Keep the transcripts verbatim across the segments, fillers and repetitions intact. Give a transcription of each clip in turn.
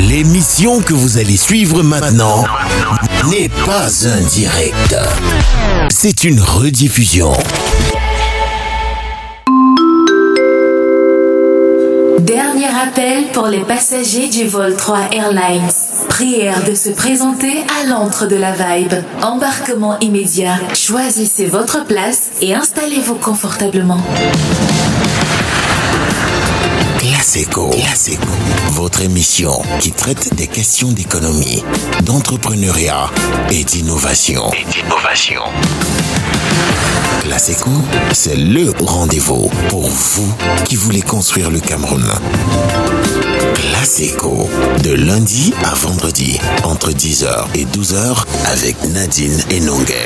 L'émission que vous allez suivre maintenant n'est pas un direct. C'est une rediffusion. Dernier appel pour les passagers du vol trois Airlines. Prière de se présenter à l'antre de la Vibe. Embarquement immédiat. Choisissez votre place et installez-vous confortablement. Classico. Classico. Votre émission qui traite des questions d'économie, d'entrepreneuriat et d'innovation. Et d'innovation. Classico, c'est le rendez-vous pour vous qui voulez construire le Cameroun. Classico, de lundi à vendredi, entre dix heures et douze heures, avec Nadine Enonguer.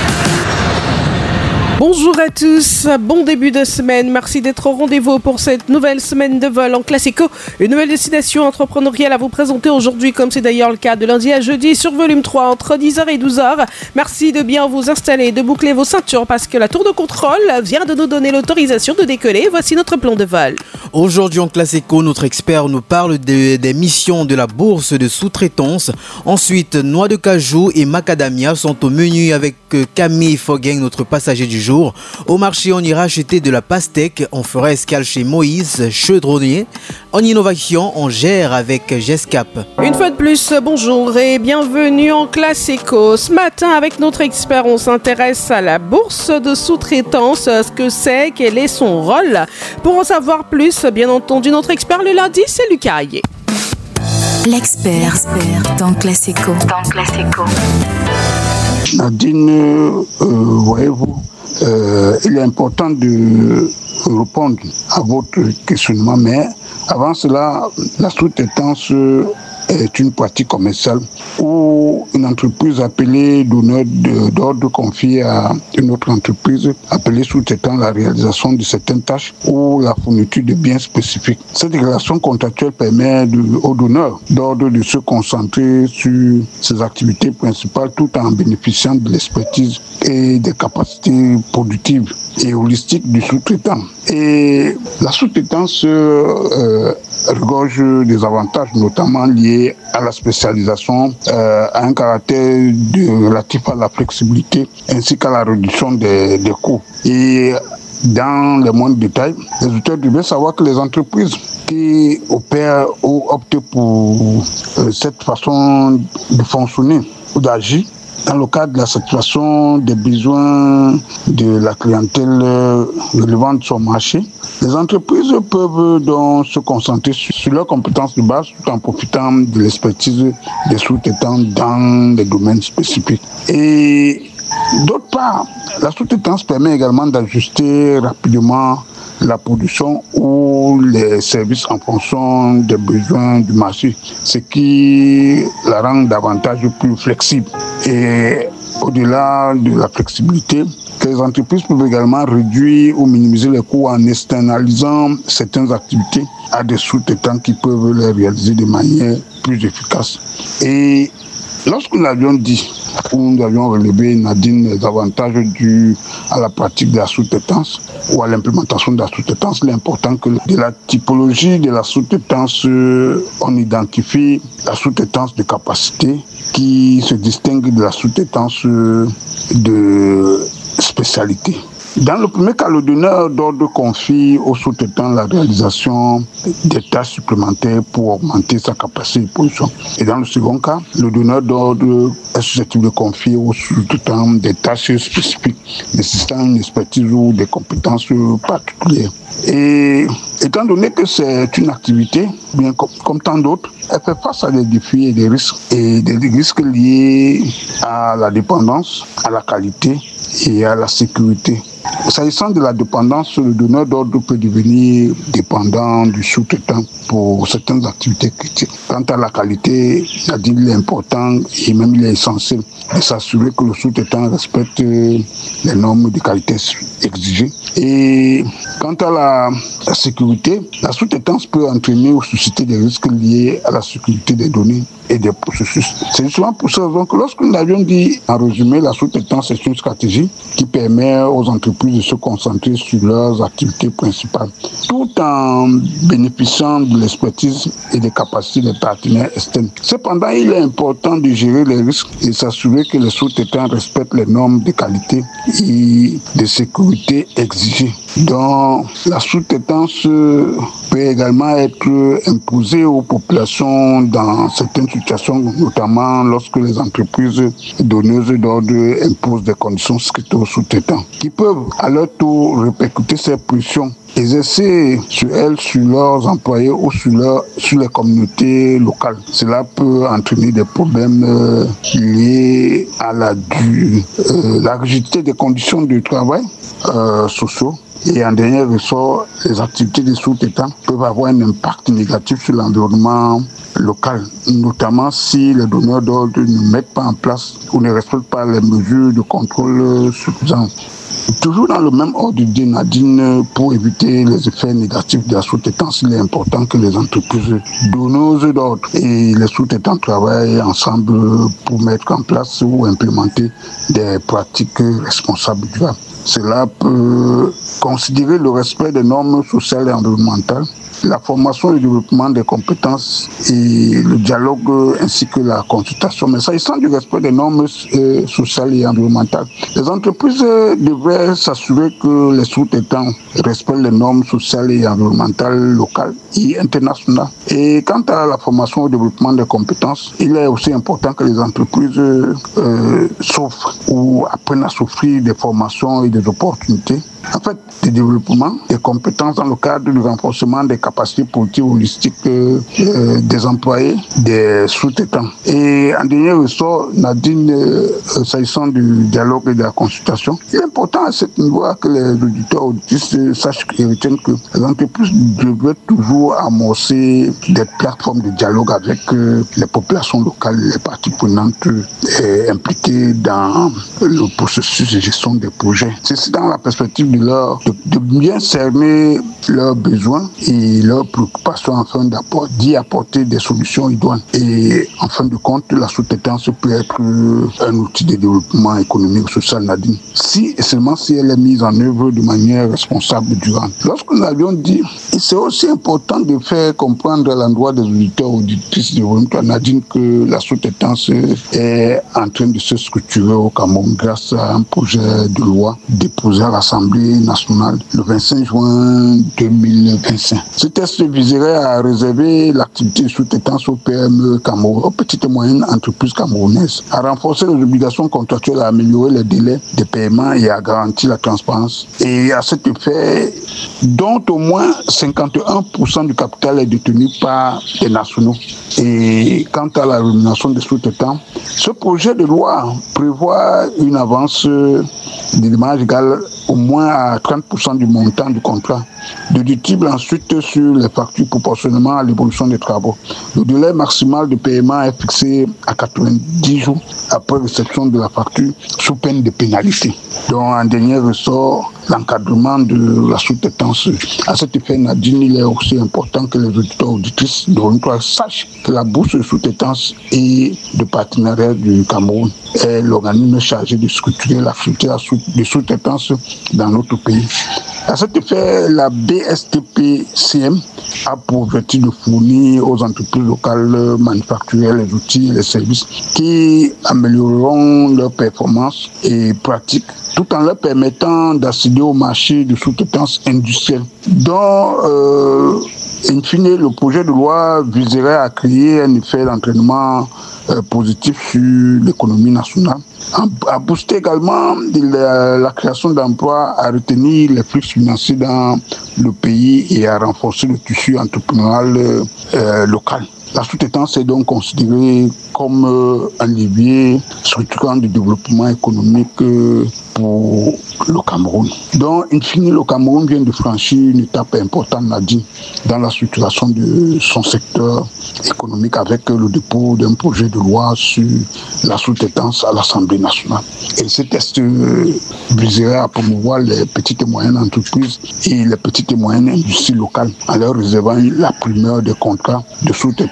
Bonjour à tous, bon début de semaine, merci d'être au rendez-vous pour cette nouvelle semaine de vol en Classico, une nouvelle destination entrepreneuriale à vous présenter aujourd'hui, comme c'est d'ailleurs le cas de lundi à jeudi sur volume trois entre dix heures et douze heures. Merci de bien vous installer, de boucler vos ceintures parce que la tour de contrôle vient de nous donner l'autorisation de décoller. Voici notre plan de vol. Aujourd'hui en Classico, notre expert nous parle de, des missions de la bourse de sous-traitance. Ensuite, noix de cajou et macadamia sont au menu avec Camille Fogueng, notre passager du jour. Au marché, on ira acheter de la pastèque. On fera escale chez Moïse Chaudronnier. En innovation, on gère avec Gescap. Une fois de plus, bonjour et bienvenue en Classico. Ce matin, avec notre expert, on s'intéresse à la bourse de sous-traitance, ce que c'est, quel est son rôle. Pour en savoir plus, bien entendu, notre expert le lundi, c'est Lucas Hayé. L'expert, L'expert dans Classico. Dans Classico. Nadine, euh, voyez-vous, euh, il est important de répondre à votre questionnement, mais avant cela, la sous-traitance est une pratique commerciale où une entreprise appelée donneur d'ordre confie à une autre entreprise appelée sous-traitant la réalisation de certaines tâches ou la fourniture de biens spécifiques. Cette relation contractuelle permet de, au donneur d'ordre de se concentrer sur ses activités principales tout en bénéficiant de l'expertise et des capacités productives et holistiques du sous-traitant. Et la sous-traitance euh, regorge des avantages, notamment liés à la spécialisation, euh, à un caractère de, relatif à la flexibilité ainsi qu'à la réduction des, des coûts. Et dans les moindres détails, les auditeurs devaient savoir que les entreprises qui opèrent ou optent pour euh, cette façon de fonctionner ou d'agir dans le cadre de la satisfaction des besoins de la clientèle relevant de son marché, les entreprises peuvent donc se concentrer sur leurs compétences de base tout en profitant de l'expertise des sous-traitants dans des domaines spécifiques. Et d'autre part, la sous-traitance permet également d'ajuster rapidement la production ou les services en fonction des besoins du marché, ce qui la rend davantage plus flexible. Et au-delà de la flexibilité, les entreprises peuvent également réduire ou minimiser les coûts en externalisant certaines activités à des sous-traitants qui peuvent les réaliser de manière plus efficace. Et lorsque nous avions dit, où nous avions relevé, Nadine, les avantages dus à la pratique de la sous-traitance ou à l'implémentation de la sous-traitance, il est important que de la typologie de la sous-traitance, on identifie la sous-traitance de capacité qui se distingue de la sous-traitance de spécialité. Dans le premier cas, le donneur d'ordre confie au sous-traitant la réalisation des tâches supplémentaires pour augmenter sa capacité de production. Et dans le second cas, le donneur d'ordre est susceptible de confier au sous-traitant des tâches spécifiques nécessitant une expertise ou des compétences particulières. Et étant donné que c'est une activité, bien comme, comme tant d'autres, elle fait face à des défis et des risques, et des risques liés à la dépendance, à la qualité et à la sécurité. S'agissant de la dépendance, le donneur d'ordre peut devenir dépendant du sous-traitant pour certaines activités critiques. Quant à la qualité, il est important et même il est essentiel de s'assurer que le sous-traitant respecte les normes de qualité exigées. Et quant à la, la sécurité, la sous-traitance peut entraîner ou susciter des risques liés à la sécurité des données et des processus. C'est justement pour ça que lorsque nous avions dit, en résumé, la sous-traitance est une stratégie qui permet aux entreprises entreprises de se concentrer sur leurs activités principales, tout en bénéficiant de l'expertise et des capacités des partenaires externes. Cependant, il est important de gérer les risques et s'assurer que les sous-traitants respectent les normes de qualité et de sécurité exigées. Donc, la sous-traitance peut également être imposée aux populations dans certaines situations, notamment lorsque les entreprises donneuses d'ordre imposent des conditions strictes aux sous-traitants, qui peuvent à leur tour répercuter ces pressions, exercer sur elles, sur leurs employés ou sur, leur, sur les communautés locales. Cela peut entraîner des problèmes euh, liés à la, du, euh, la rigidité des conditions de travail euh, sociaux. Et en dernier ressort, les activités des sous-traitants peuvent avoir un impact négatif sur l'environnement local, notamment si les donneurs d'ordre ne mettent pas en place ou ne respectent pas les mesures de contrôle suffisantes. Toujours dans le même ordre d'idée, Nadine, pour éviter les effets négatifs de la sous-traitance, il est important que les entreprises donneuses d'ordre et les sous-traitants travaillent ensemble pour mettre en place ou implémenter des pratiques responsables durables. Cela peut considérer le respect des normes sociales et environnementales, la formation et le développement des compétences et le dialogue ainsi que la consultation. Mais s'agissant du respect des normes euh, sociales et environnementales, les entreprises devraient s'assurer que les sous-traitants respectent les normes sociales et environnementales locales et internationales. Et quant à la formation et le développement des compétences, il est aussi important que les entreprises euh, souffrent ou apprennent à souffrir des formations et des opportunités. En fait, le développement des compétences dans le cadre du renforcement des capacités politiques holistiques euh, euh, des employés, des sous-traitants. Et en dernier ressort, Nadine, euh, s'agissant du dialogue et de la consultation, il est important à ce niveau que les auditeurs auditrices euh, sachent et retiennent que les entreprises devraient toujours amorcer des plateformes de dialogue avec euh, les populations locales, les parties prenantes euh, impliquées dans le processus de gestion des projets. C'est dans la perspective de, leur, de, de bien cerner leurs besoins et leurs préoccupations afin d'y apporter des solutions idoines. Et en fin de compte, la sous-traitance peut être un outil de développement économique et social, Nadine, si et seulement si elle est mise en œuvre de manière responsable durable. Lorsque nous avions dit, c'est aussi important de faire comprendre à l'endroit des auditeurs auditrices de Volume trois, Nadine, que la sous-traitance est en train de se structurer au Cameroun grâce à un projet de loi déposé à l'Assemblée nationale le vingt-cinq juin deux mille vingt-cinq. Ce texte viserait à réserver l'activité de sous-traitance aux P M E Cameroun, aux petites et moyennes entreprises camerounaises, à renforcer les obligations contractuelles, à améliorer les délais de paiement et à garantir la transparence. Et à cet effet, dont au moins cinquante et un pour cent du capital est détenu par les nationaux. Et quant à la rémunération des sous-traitants, ce projet de loi prévoit une avance d'éléments égale au moins à trente pour cent du montant du contrat, déductible ensuite sur les factures proportionnellement à l'évolution des travaux. Le délai maximal de paiement est fixé à quatre-vingt-dix jours après réception de la facture, sous peine de pénalité. Donc, en dernier ressort, l'encadrement de la sous-traitance. À cet effet, Nadine, il est aussi important que les auditeurs auditrices de Volume trois sachent que la bourse de sous-traitance et de partenariat du Cameroun est l'organisme chargé de structurer l'activité de sous-traitance dans notre pays. À cet effet, la B S T P C M a pour objectif de fournir aux entreprises locales manufacturières les outils et les services qui amélioreront leurs performances et pratiques, tout en leur permettant d'accéder au marché de sous-traitance industrielle. Donc, euh, in fine, le projet de loi viserait à créer un effet d'entraînement euh, positif sur l'économie nationale, à booster également la, la création d'emplois, à retenir les flux financiers dans le pays et à renforcer le tissu entrepreneurial euh, local. La sous-traitance est donc considérée comme euh, un levier structurant du développement économique euh, pour le Cameroun. Donc, in fine, le Cameroun vient de franchir une étape importante, Nadine, dans la structuration de son secteur économique avec le dépôt d'un projet de loi sur la sous-traitance à l'Assemblée nationale. Et ce texte euh, viserait à promouvoir les petites et moyennes entreprises et les petites et moyennes industries locales en leur réservant la primeur des contrats de sous-traitance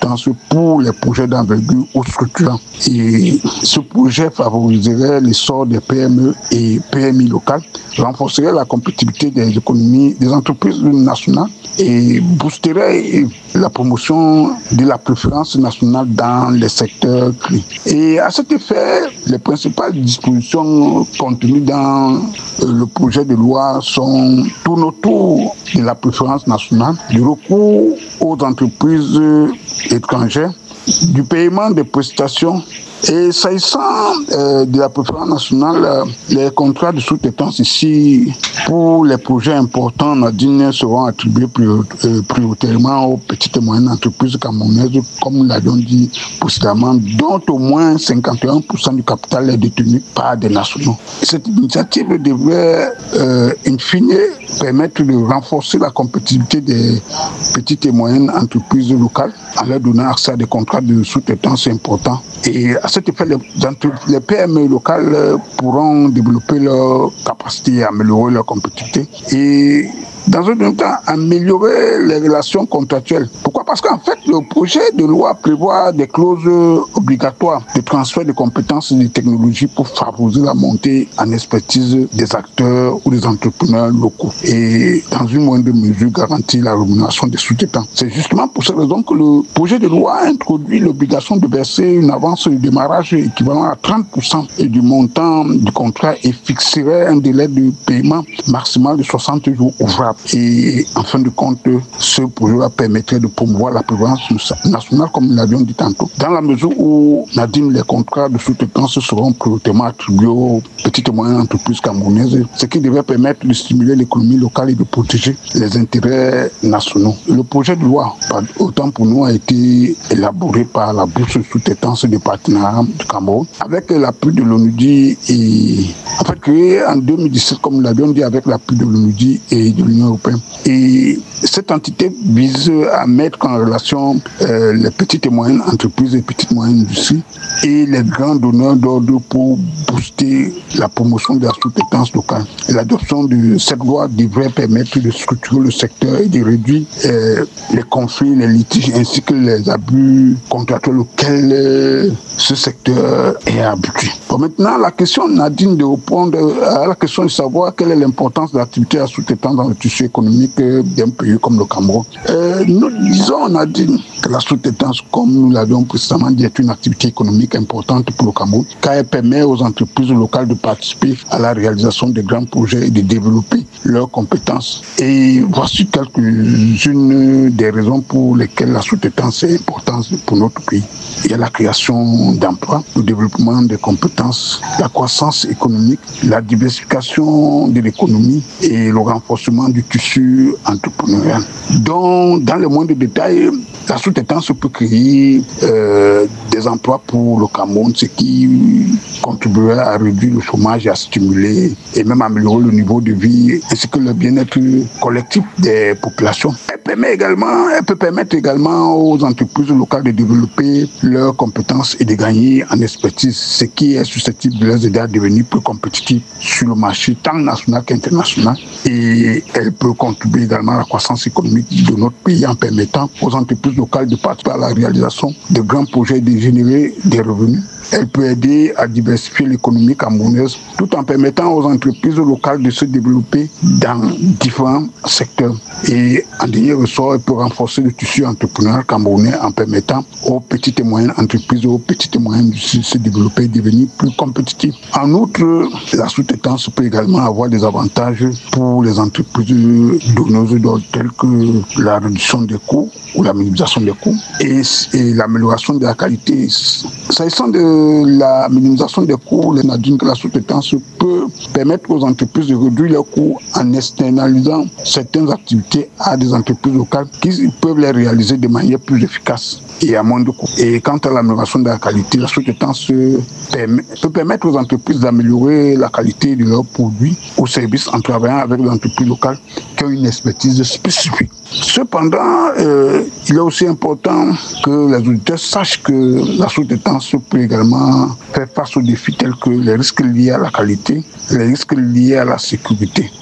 sous-traitance pour les projets d'envergure ou structurants. Et ce projet favoriserait l'essor des P M E et P M I locales, renforcerait la compétitivité des économies des entreprises nationales et boosterait la promotion de la préférence nationale dans les secteurs clés. Et à cet effet, les principales dispositions contenues dans le projet de loi sont tournent autour de la préférence nationale, du recours aux entreprises étrangères, du paiement des prestations. Et s'agissant euh, de la préférence nationale, euh, les contrats de sous-traitance ici, pour les projets importants, Nadine, seront attribués prior- euh, prioritairement aux petites et moyennes entreprises camerounaises, comme nous l'avions dit précédemment, dont au moins cinquante et un pour cent du capital est détenu par des nationaux. Cette initiative devrait, euh, in fine, permettre de renforcer la compétitivité des petites et moyennes entreprises locales en leur donnant accès à des contrats de sous-traitance importants. Et à cet effet, les, les P M E locales pourront développer leur capacité et améliorer leur compétitivité. Et dans un deuxième temps, améliorer les relations contractuelles. Pourquoi ? Parce qu'en fait, le projet de loi prévoit des clauses obligatoires de transfert de compétences et de technologies pour favoriser la montée en expertise des acteurs ou des entrepreneurs locaux. Et dans une moindre mesure, garantir la rémunération des sous-traitants. C'est justement pour cette raison que le projet de loi introduit l'obligation de verser une avance de démarrage équivalent à trente pour cent du montant du contrat et fixerait un délai de paiement maximal de soixante jours ouvrables. Et en fin de compte, ce projet permettrait de promouvoir la prévoyance nationale, comme nous l'avions dit tantôt. Dans la mesure où, Nadine, les contrats de sous-traitance seront prioritairement attribués aux petites et moyennes entreprises camerounaises, ce qui devrait permettre de stimuler l'économie locale et de protéger les intérêts nationaux. Le projet de loi, autant pour nous, a été élaboré par la bourse de sous-traitance des partenariats du Cameroun, avec l'appui de l'ONUDI et en fait créé en deux mille dix-sept, comme nous l'avions dit, avec l'appui de l'ONUDI et de l'Union européenne. Et cette entité vise à mettre en relation euh, les petites et moyennes entreprises et petites et moyennes industries et les grands donneurs d'ordre pour booster la promotion de la sous-traitance locale. Et l'adoption de cette loi devrait permettre de structurer le secteur et de réduire euh, les conflits, les litiges ainsi que les abus contractuels auxquels euh, ce secteur est habitué. Bon, maintenant, la question, Nadine, de répondre à la question de savoir quelle est l'importance de l'activité à sous-traitance dans le tissu économique d'un pays comme le Cameroun. Euh, nous disons, Nadine, que la sous-traitance, comme nous l'avions précédemment dit, est une activité économique importante pour le Cameroun, car elle permet aux entreprises locales de participer à la réalisation de grands projets et de développer leurs compétences. Et voici quelques-unes des raisons pour lesquelles la sous-traitance est importante pour notre pays. Il y a la création d'emplois, le développement des compétences, la croissance économique, la diversification de l'économie et le renforcement du tissu entrepreneurial. Donc, dans le moindre détail, la sous-traitance peut créer euh, des emplois pour le Cameroun, ce qui contribuerait à réduire le chômage et à stimuler et même améliorer le niveau de vie ainsi que le bien-être collectif des populations. Elle permet également, elle peut permettre également aux entreprises locales de développer leurs compétences et de gagner en expertise, ce qui est susceptible de les aider à devenir plus compétitifs sur le marché tant national qu'international. Et elle peut contribuer également à la croissance économique de notre pays en permettant aux entreprises locales de participer à la réalisation de grands projets et de générer des revenus. Elle peut aider à diversifier l'économie camerounaise tout en permettant aux entreprises locales de se développer dans différents secteurs. Et en dernier ressort, elle peut renforcer le tissu entrepreneurial camerounais en permettant aux petites et moyennes entreprises, aux petites et moyennes industries de se développer et devenir plus compétitifs. En outre, la sous-traitance peut également avoir des avantages pour les entreprises donneuses d'ordre telles que la réduction des coûts ou la minimisation des coûts et, et l'amélioration de la qualité. S'agissant de la minimisation des coûts, les Nadine, que la sous-traitance peut permettre aux entreprises de réduire leurs coûts en externalisant certaines activités à des entreprises locales qui peuvent les réaliser de manière plus efficace et à moindre coût. Et quant à l'amélioration de la qualité, la sous-traitance permet, peut permettre aux entreprises d'améliorer la qualité de leurs produits ou services en travaillant avec des entreprises locales qui ont une expertise spécifique. Cependant, euh, il est aussi important que les auditeurs sachent que la sous-traitance peut également faire face aux défis tels que les risques liés à la qualité, les risques liés à la sécurité.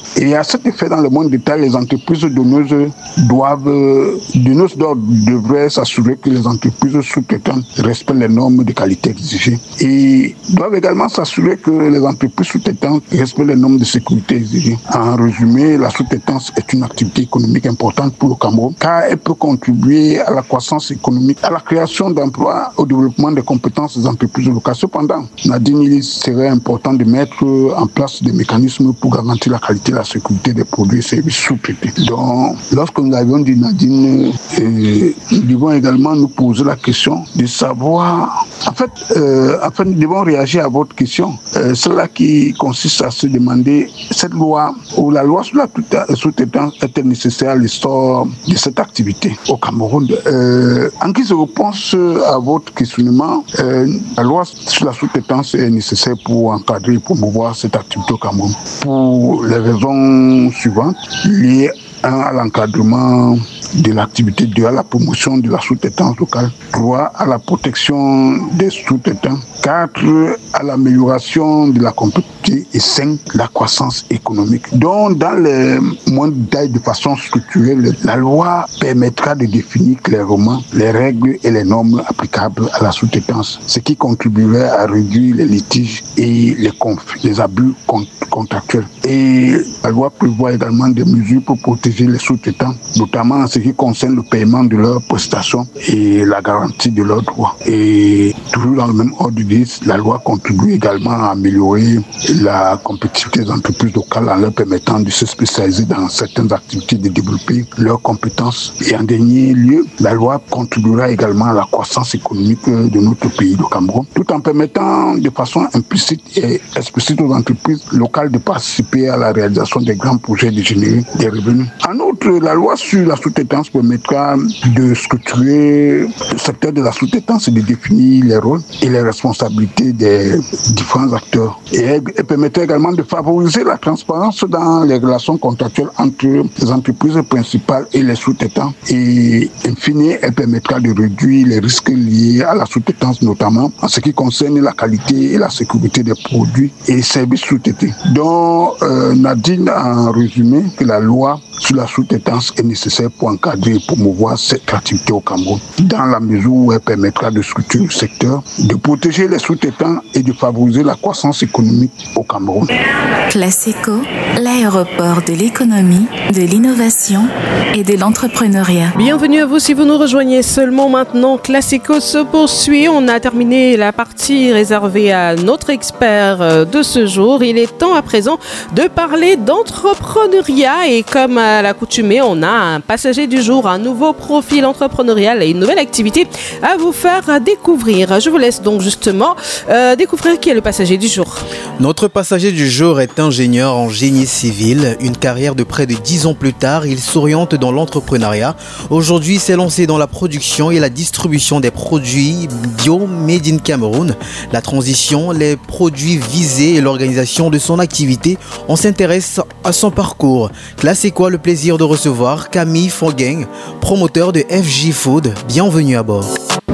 Et à cet effet, dans le monde d'État, les entreprises donneuses doivent, donneuses d'ordre devraient s'assurer que les entreprises sous-traitantes respectent les normes de qualité exigées et doivent également s'assurer que les entreprises sous-traitantes respectent les normes de sécurité exigées. En résumé, la sous-traitance est une activité économique importante pour le Cameroun car elle peut contribuer à la croissance économique, à la création d'emplois, au développement des compétences des entreprises locales. Cependant, Nadine, il serait important de mettre en place des mécanismes pour garantir la qualité et la sécurité des produits et services sous-traités. Donc, lorsque nous avions dit Nadine, euh, nous devons également nous poser la question de savoir, en fait, euh, en fait nous devons réagir à votre question, euh, celle-là qui consiste à se demander, cette loi ou la loi sur la sous-traitance est-elle nécessaire à l'essor de cette activité au Cameroun? euh, En guise de réponse à votre questionnement, euh, la loi sur la sous-traitance est nécessaire pour encadrer et promouvoir cette activité au Cameroun pour les raisons suivantes liées à l'encadrement de l'activité, deux à la promotion de la sous-traitance locale, trois à la protection des sous-traitants, quatre à l'amélioration de la compétitivité et cinq la croissance économique. Donc, dans les moindres détails de façon structurelle, la loi permettra de définir clairement les règles et les normes applicables à la sous-traitance, ce qui contribuerait à réduire les litiges et les conflits, les abus contractuels. Et la loi prévoit également des mesures pour protéger les sous-traitants, notamment en ce qui concerne le paiement de leurs prestations et la garantie de leurs droits. Et toujours dans le même ordre d'idée, la loi contribue également à améliorer la compétitivité des entreprises locales en leur permettant de se spécialiser dans certaines activités, de développer leurs compétences. Et en dernier lieu, la loi contribuera également à la croissance économique de notre pays, le Cameroun, tout en permettant de façon implicite et explicite aux entreprises locales de participer à la réalisation des grands projets de générer des revenus. En outre, la loi sur la sous-traitance permettra de structurer le secteur de la sous-traitance et de définir les rôles et les responsabilités des différents acteurs. Et elle, elle permettra également de favoriser la transparence dans les relations contractuelles entre les entreprises principales et les sous-traitants. Et in fine, elle permettra de réduire les risques liés à la sous-traitance, notamment en ce qui concerne la qualité et la sécurité des produits et services sous-traités. Donc, euh, Nadine a en résumé que la loi sur la sous-traitance est nécessaire pour encadrer et promouvoir cette activité au Cameroun, dans la mesure où elle permettra de structurer le secteur, de protéger les sous-traitants et de favoriser la croissance économique au Cameroun. Classico, l'aéroport de l'économie, de l'innovation et de l'entrepreneuriat. Bienvenue à vous si vous nous rejoignez seulement maintenant. Classico se poursuit. On a terminé la partie réservée à notre expert de ce jour. Il est temps à présent de parler d'entrepreneuriat et comme à l'accoutumée, on a un passager du jour, un nouveau profil entrepreneurial et une nouvelle activité à vous faire découvrir. Je vous laisse donc justement euh, découvrir qui est le passager du jour. Notre passager du jour est ingénieur en génie civil. Une carrière de près de dix ans plus tard, il s'oriente dans l'entrepreneuriat. Aujourd'hui, il s'est lancé dans la production et la distribution des produits bio made in Cameroun. La transition, les produits visés et l'organisation de son activité, on s'intéresse à son parcours. Là, c'est quoi le plaisir de recevoir Camille Fogueng, promoteur de F J Food. Bienvenue à bord.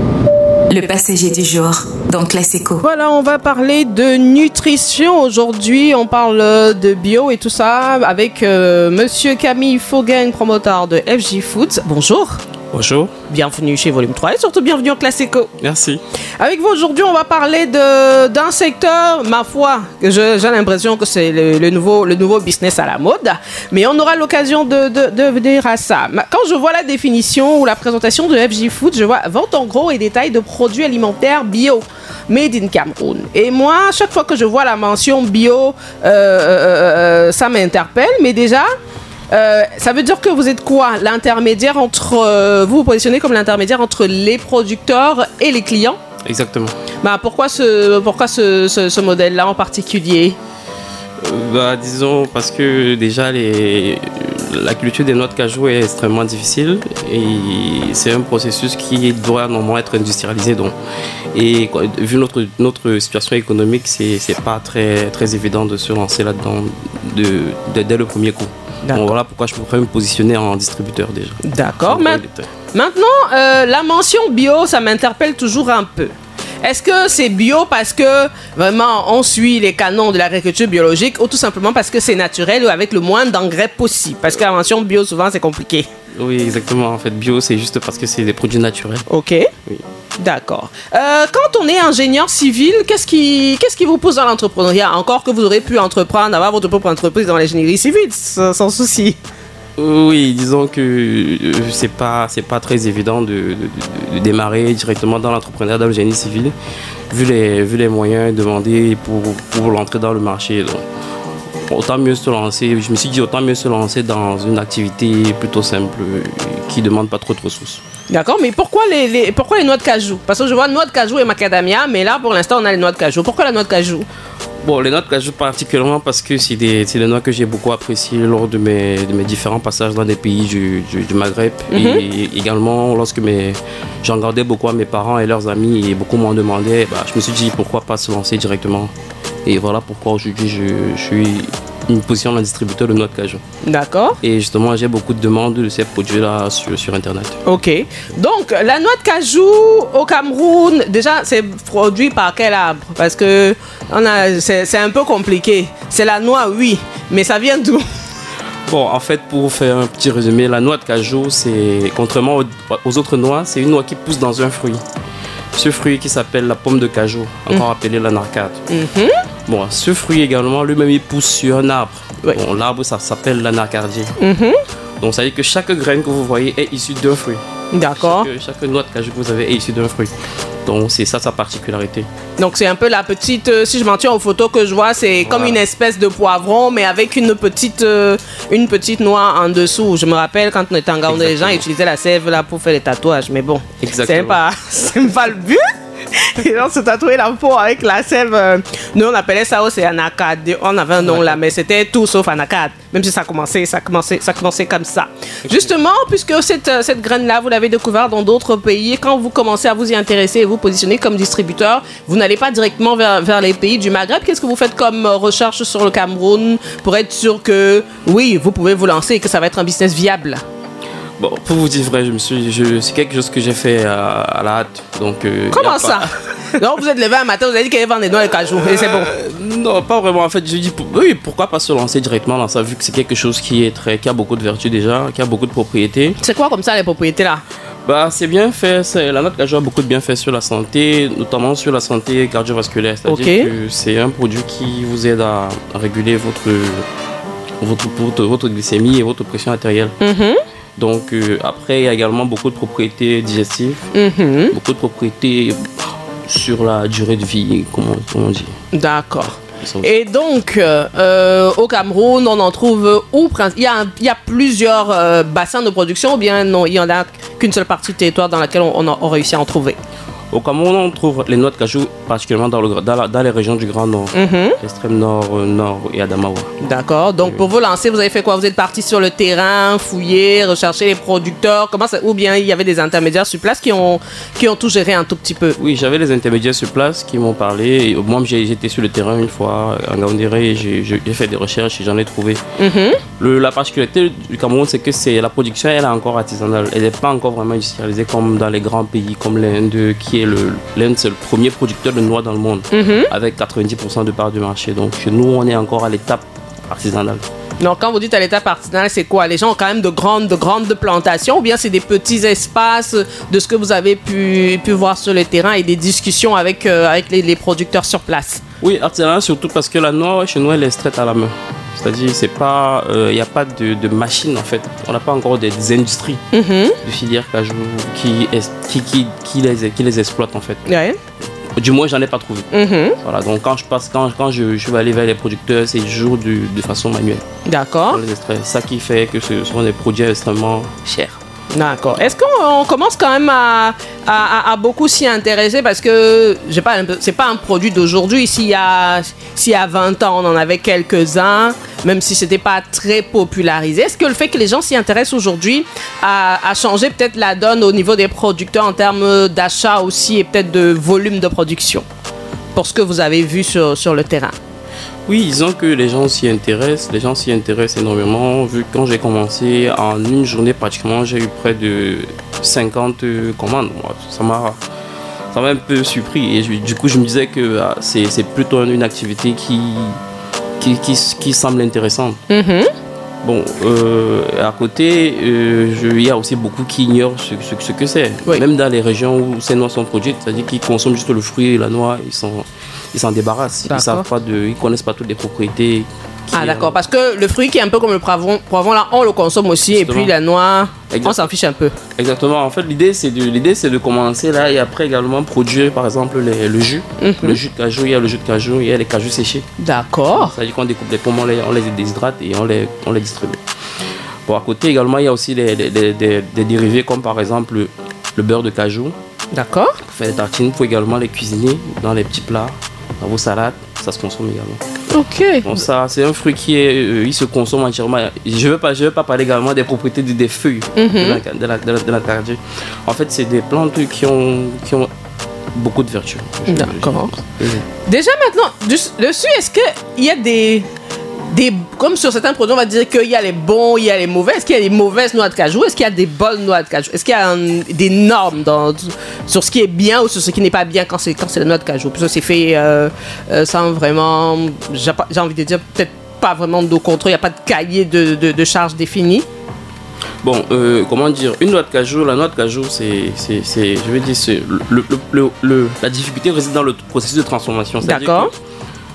Le passager du jour dans Classico. Voilà, on va parler de nutrition aujourd'hui. On parle de bio et tout ça avec euh, Monsieur Camille Fogueng, promoteur de F J Food. Bonjour. Bonjour. Bienvenue chez Volume trois et surtout bienvenue en Classico. Merci. Avec vous aujourd'hui, on va parler de, d'un secteur, ma foi, que je, j'ai l'impression que c'est le, le, nouveau, le nouveau business à la mode, mais on aura l'occasion de, de, de venir à ça. Quand je vois la définition ou la présentation de F J Food, je vois vente en gros et détail de produits alimentaires bio. Made in Cameroun. Et moi, chaque fois que je vois la mention bio, euh, euh, euh, ça m'interpelle, mais déjà... Euh, ça veut dire que vous êtes quoi? L'intermédiaire entre... Euh, vous vous positionnez comme l'intermédiaire entre les producteurs et les clients? Exactement. Bah, pourquoi ce, pourquoi ce, ce, ce modèle-là en particulier? euh, bah, Disons parce que déjà les, la culture des noix de cajou est extrêmement difficile et c'est un processus qui doit normalement être industrialisé. Donc. Et vu notre, notre situation économique, c'est, c'est pas très, très évident de se lancer là-dedans de, de, dès le premier coup. Bon, voilà pourquoi je pourrais me positionner en distributeur déjà. D'accord. Ma- maintenant, euh, la mention bio, ça m'interpelle toujours un peu. Est-ce que c'est bio parce que vraiment on suit les canons de l'agriculture biologique ou tout simplement parce que c'est naturel ou avec le moins d'engrais possible? Parce que la mention bio, souvent, c'est compliqué. Oui, exactement. En fait, bio, c'est juste parce que c'est des produits naturels. OK. Oui. D'accord. Euh, quand on est ingénieur civil, qu'est-ce qui, qu'est-ce qui vous pousse dans l'entrepreneuriat? Encore que vous aurez pu entreprendre, avoir votre propre entreprise dans l'ingénierie civile, sans, sans souci. Oui, disons que euh, c'est pas c'est pas très évident de, de, de démarrer directement dans l'entrepreneuriat, dans le génie civil, vu les vu les moyens demandés pour pour l'entrée dans le marché. Donc, autant mieux se lancer. Je me suis dit autant mieux se lancer dans une activité plutôt simple euh, qui demande pas trop de ressources. D'accord, mais pourquoi les, les pourquoi les noix de cajou? Parce que je vois noix de cajou et macadamia, mais là pour l'instant on a les noix de cajou. Pourquoi la noix de cajou? Bon, les noix de cajou particulièrement parce que c'est des, c'est des noix que j'ai beaucoup appréciées lors de mes, de mes différents passages dans des pays du, du, du Maghreb. Mm-hmm. Et également, lorsque mes, j'en gardais beaucoup à mes parents et leurs amis et beaucoup m'en demandaient, bah, je me suis dit pourquoi pas se lancer directement. Et voilà pourquoi aujourd'hui je, je suis une position d'un distributeur de noix de cajou. D'accord. Et justement, j'ai beaucoup de demandes de ces produits-là sur, sur Internet. Ok. Donc, la noix de cajou au Cameroun, déjà, c'est produit par quel arbre? Parce que on a, c'est, c'est un peu compliqué. C'est la noix, oui, mais ça vient d'où? Bon, en fait, pour faire un petit résumé, la noix de cajou, c'est, contrairement aux, aux autres noix, c'est une noix qui pousse dans un fruit. Ce fruit qui s'appelle la pomme de cajou, encore mmh. appelé l'anarcade. Mmh. Bon, ce fruit également, lui-même, il pousse sur un arbre. Oui. Bon, l'arbre, ça s'appelle l'anacardier. Mmh. Donc, ça veut dire que chaque graine que vous voyez est issue d'un fruit. D'accord. Chaque, chaque noix de cajou que vous avez est issue d'un fruit. Donc, c'est ça sa particularité. Donc, c'est un peu la petite, euh, si je m'en tiens aux photos que je vois, c'est voilà. Comme une espèce de poivron, mais avec une petite, euh, une petite noix en dessous. Je me rappelle quand on était en Gabon, les gens utilisaient la sève là pour faire les tatouages. Mais bon, c'est pas, c'est pas le but. Les gens se tatouaient la peau avec la sève. Euh, nous, on appelait ça aussi anacade. On avait un nom là, mais c'était tout sauf anacade. Même si ça commençait, ça commençait, ça commençait comme ça. Justement, puisque cette, cette graine-là, vous l'avez découvert dans d'autres pays, quand vous commencez à vous y intéresser et vous positionner comme distributeur, vous n'allez pas directement vers, vers les pays du Maghreb. Qu'est-ce que vous faites comme recherche sur le Cameroun pour être sûr que, oui, vous pouvez vous lancer et que ça va être un business viable? Bon, pour vous dire vrai, je me suis, je, c'est quelque chose que j'ai fait à, à la hâte. Donc, euh, comment ça? Donc vous êtes levé un matin, vous avez dit qu'il allait vendre des noix de cajou et c'est bon. Euh, non, pas vraiment. En fait, je dis oui, pourquoi pas se lancer directement dans ça, vu que c'est quelque chose qui est très, qui a beaucoup de vertus déjà, qui a beaucoup de propriétés. C'est quoi comme ça les propriétés là? Bah, c'est bien fait. C'est, la noix de cajou a beaucoup de bienfaits sur la santé, notamment sur la santé cardiovasculaire. C'est-à-dire okay. que c'est un produit qui vous aide à, à réguler votre, votre, votre, votre glycémie et votre pression artérielle. Mm-hmm. Donc euh, après, il y a également beaucoup de propriétés digestives, mm-hmm. beaucoup de propriétés sur la durée de vie, comme on, comme on dit. D'accord. Et donc, euh, au Cameroun, on en trouve où? Il y a, il y a plusieurs euh, bassins de production ou bien non, il n'y en a qu'une seule partie du territoire dans laquelle on, on a on réussi à en trouver? Au Cameroun, on trouve les noix de cajou, particulièrement dans, le, dans, la, dans les régions du Grand Nord, mm-hmm. l'extrême nord, euh, nord et Adamawa. D'accord. Donc, oui. Pour vous lancer, vous avez fait quoi? Vous êtes parti sur le terrain, fouiller, rechercher les producteurs, comment ça, ou bien il y avait des intermédiaires sur place qui ont, qui ont tout géré un tout petit peu? Oui, j'avais les intermédiaires sur place qui m'ont parlé. Et moi, j'ai, j'étais sur le terrain une fois, en Gaoundéré, j'ai, j'ai fait des recherches et j'en ai trouvé. Mm-hmm. Le, la particularité du Cameroun, c'est que c'est, la production, elle est encore artisanale. Elle n'est pas encore vraiment industrialisée comme dans les grands pays, comme l'Inde, qui est Le, l'Inde, c'est le premier producteur de noix dans le monde, mm-hmm. avec quatre-vingt-dix pour cent de part du marché. Donc chez nous, on est encore à l'étape artisanale. Donc quand vous dites à l'étape artisanale, c'est quoi? Les gens ont quand même de grandes, de grandes plantations ou bien c'est des petits espaces de ce que vous avez pu, pu voir sur le terrain et des discussions avec, euh, avec les, les producteurs sur place? Oui, artisanal surtout parce que la noix, chez nous, elle est extraite à la main. C'est-à-dire, c'est pas, il euh, n'y a pas de, de machine en fait. On n'a pas encore des, des industries mm-hmm. de filières cajou qui, qui, qui, qui, les, qui les exploitent en fait. Ouais. Du moins, j'en ai pas trouvé. Mm-hmm. Voilà, donc quand je passe, quand, quand je, je vais aller vers les producteurs, c'est toujours de, de façon manuelle. D'accord. C'est ça qui fait que ce sont des produits extrêmement chers. D'accord. Est-ce qu'on commence quand même à, à, à beaucoup s'y intéresser parce que j'ai pas, c'est pas un produit d'aujourd'hui. S'il y a, s'il y a vingt ans, on en avait quelques-uns, même si c'était pas très popularisé. Est-ce que le fait que les gens s'y intéressent aujourd'hui a, a changé peut-être la donne au niveau des producteurs en termes d'achat aussi et peut-être de volume de production pour ce que vous avez vu sur, sur le terrain? Oui, disons que les gens s'y intéressent, les gens s'y intéressent énormément, vu que quand j'ai commencé, en une journée pratiquement, j'ai eu près de cinquante commandes. Ça m'a, ça m'a un peu surpris. Et je, du coup, je me disais que ah, c'est, c'est plutôt une activité qui, qui, qui, qui semble intéressante. Mm-hmm. Bon, euh, à côté, euh, je, il y a aussi beaucoup qui ignorent ce, ce, ce que c'est. Oui. Même dans les régions où ces noix sont produites, c'est-à-dire qu'ils consomment juste le fruit et la noix, ils s'en, ils s'en débarrassent. Ils savent pas de, ils connaissent pas toutes les propriétés. Ah d'accord, parce que le fruit qui est un peu comme le poivron, poivron là, on le consomme aussi. Justement. Et puis la noix, exactement. On s'en fiche un peu. Exactement. En fait, l'idée c'est de, l'idée c'est de commencer là et après également produire par exemple les, le jus, mm-hmm. le jus de cajou. Il y a le jus de cajou, il y a les cajous séchés. D'accord. C'est-à-dire qu'on découpe les pommes, on les, on les déshydrate et on les, on les distribue. Bon, à côté également, il y a aussi des, des, des, des, des dérivés comme par exemple le, le beurre de cajou. D'accord. Pour faire des tartines, il faut également les cuisiner dans les petits plats, dans vos salades, ça se consomme également. Ok. Donc ça, c'est un fruit qui est, euh, il se consomme entièrement. Je ne veux pas, je veux pas parler également des propriétés des, des feuilles mm-hmm. de la, de la, de la, de la cardie. En fait, c'est des plantes qui ont, qui ont beaucoup de vertus. D'accord. Je, je... Déjà maintenant, dessus, est-ce qu'il y a des... Des, comme sur certains produits, on va dire qu'il y a les bons, il y a les mauvais. Est-ce qu'il y a des mauvaises noix de cajou? Est-ce qu'il y a des bonnes noix de cajou? Est-ce qu'il y a un, des normes dans, sur ce qui est bien ou sur ce qui n'est pas bien quand c'est, quand c'est la noix de cajou? Puis ça, c'est fait euh, euh, sans vraiment, j'ai, j'ai envie de dire, peut-être pas vraiment de contrôle. Il n'y a pas de cahier de, de, de charge défini. Bon, euh, comment dire, une noix de cajou, la noix de cajou, c'est, c'est, c'est je veux dire, c'est le, le, le, le, la difficulté réside dans le processus de transformation. C'est-à-dire D'accord. Que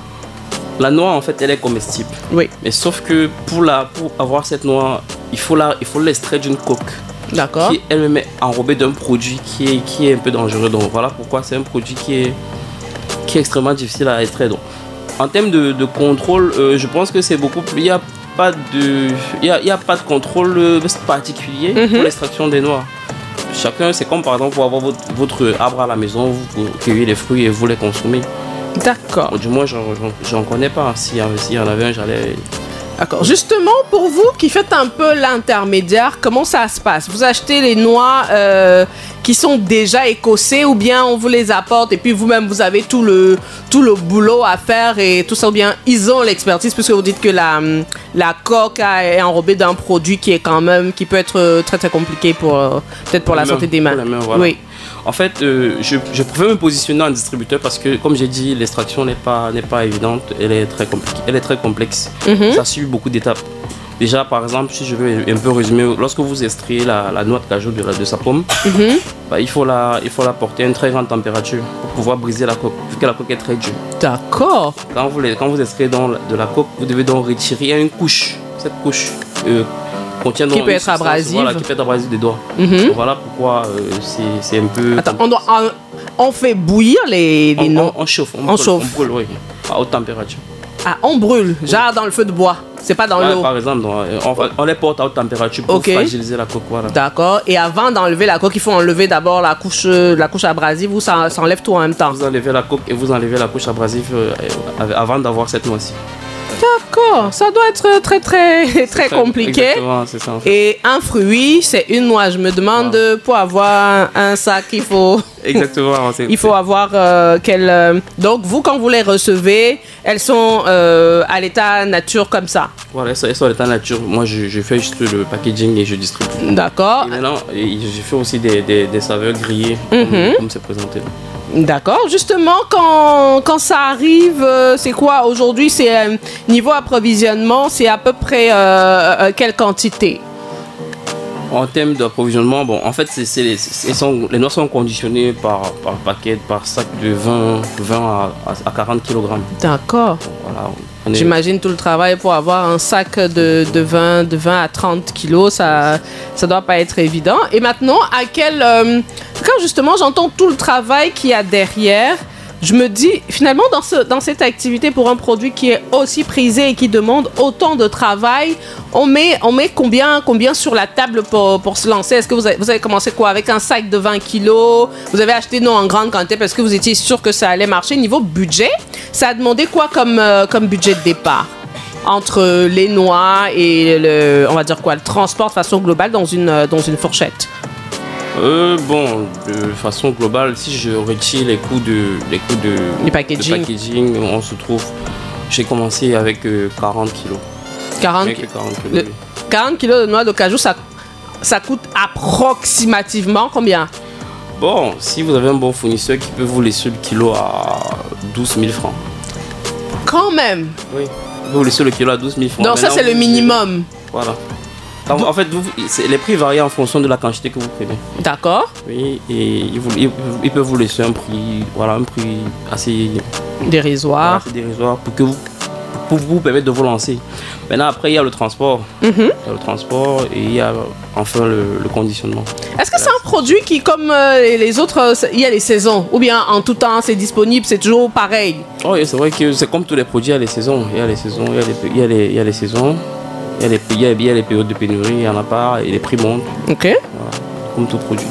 la noix, en fait, elle est comestible. Oui. Mais sauf que pour, la, pour avoir cette noix, il faut, la, il faut l'extraire d'une coque. D'accord. Qui elle-même est enrobée d'un produit qui est, qui est un peu dangereux. Donc voilà pourquoi c'est un produit qui est, qui est extrêmement difficile à extraire. Donc, en termes de, de contrôle, euh, je pense que c'est beaucoup plus... Il n'y a pas de, il y a, il y a pas de contrôle particulier mm-hmm. pour l'extraction des noix. Chacun, c'est comme par exemple pour avoir votre, votre arbre à la maison, vous cueillez les fruits et vous les consommez. D'accord. Du moins, j'en, j'en connais pas. S'il y, s'il y en avait un, j'allais... D'accord. Justement, pour vous qui faites un peu l'intermédiaire, comment ça se passe? Vous achetez les noix euh, qui sont déjà écossées ou bien on vous les apporte et puis vous-même, vous avez tout le, tout le boulot à faire et tout ça, ou bien ils ont l'expertise puisque vous dites que la, la coque est enrobée d'un produit qui est quand même, qui peut être très très compliqué pour, peut-être pour la santé des mains. Voilà. Oui. En fait, euh, je, je préfère me positionner en distributeur parce que, comme j'ai dit, l'extraction n'est pas, n'est pas évidente, elle est très compliquée, elle est très complexe. Mm-hmm. Ça suit beaucoup d'étapes. Déjà, par exemple, si je veux un peu résumer, lorsque vous extrayez la, la noix de cajou de, la, de sa pomme, mm-hmm. bah, il, faut la, il faut la porter à une très grande température pour pouvoir briser la coque, vu que la coque est très dure. D'accord. Quand vous, les, quand vous extrayez dans, de la coque, vous devez donc retirer, il y a une couche, cette couche euh, contient donc qui peut être abrasive. Voilà, qui peut être abrasive des doigts. Mm-hmm. Donc, voilà pourquoi euh, c'est, c'est un peu... Attends, on, doit, on, on fait bouillir les, les on, noix. On, on chauffe, on, on brûle, chauffe. On brûle, oui, à haute température. Ah, on brûle, oui. Genre dans le feu de bois, c'est pas dans ouais, l'eau. Par exemple, on, on les porte à haute température pour okay. fragiliser la coque. Voilà. D'accord, et avant d'enlever la coque, il faut enlever d'abord la couche, la couche abrasive ou ça, ça enlève tout en même temps? Vous enlevez la coque et vous enlevez la couche abrasive euh, avant d'avoir cette noix-ci. D'accord, ça doit être très très très, très compliqué. Exactement, c'est ça, en fait. Et un fruit, c'est une noix. Je me demande wow. pour avoir un sac, il faut. Exactement. C'est, il faut avoir euh, quel. Euh... Donc vous, quand vous les recevez, elles sont euh, à l'état nature comme ça. Voilà, elles sont à l'état nature. Moi, je, je fais juste le packaging et je distribue. D'accord. Et maintenant, je fais aussi des, des, des saveurs grillées, mm-hmm. comme, comme c'est présenté. D'accord. Justement, quand, quand ça arrive, euh, c'est quoi aujourd'hui? C'est euh, niveau approvisionnement, c'est à peu près euh, euh, quelle quantité? En termes d'approvisionnement, bon, en fait, c'est, c'est les, c'est, sont, les noix sont conditionnées par, par paquet, par sac de vingt à, à quarante kilogrammes. D'accord. Voilà, est... J'imagine tout le travail pour avoir un sac de, de, vingt, de vingt à trente kilos, ça ne doit pas être évident. Et maintenant, à quel... Euh, quand justement j'entends tout le travail qu'il y a derrière, je me dis, finalement, dans, ce, dans cette activité, pour un produit qui est aussi prisé et qui demande autant de travail, on met, on met combien, combien sur la table pour, pour se lancer? Est-ce que vous avez, vous avez commencé quoi? Avec un sac de vingt kilos? Vous avez acheté non en grande quantité parce que vous étiez sûr que ça allait marcher? Niveau budget, ça a demandé quoi comme, euh, comme budget de départ? Entre les noix et le, on va dire quoi, le transport de façon globale dans une, dans une fourchette? Euh, bon, de façon globale, si je retire les coûts de, les coûts de, du packaging. de packaging, on se trouve, j'ai commencé avec euh, quarante kilos. quarante, quarante kilos. Le, quarante kilos de noix de cajou, ça, ça coûte approximativement combien? Bon, si vous avez un bon fournisseur qui peut vous laisser le kilo à douze mille francs. Quand même. Oui, vous laissez le kilo à douze mille francs. Donc ça, c'est le minimum. Voilà. Donc, en fait, vous, les prix varient en fonction de la quantité que vous prenez. D'accord. Oui, et il, vous, il, il peut vous laisser un prix, voilà, un prix assez dérisoire, voilà, assez dérisoire pour que vous, pour vous permettre de vous lancer. Maintenant, après, il y a le transport. Mm-hmm. Il y a le transport et il y a enfin le, le conditionnement. Est-ce que c'est un produit qui, comme euh, les autres, euh, il y a les saisons ou bien en tout temps c'est disponible, c'est toujours pareil? Oh, oui, c'est vrai que c'est comme tous les produits, il y a les saisons. Il y a les saisons, il y a les, il y a les, il y a les saisons. Il y, a les, il, y a, il y a les périodes de pénurie, il y en a pas, et les prix montent. Ok. Voilà, comme tout produit.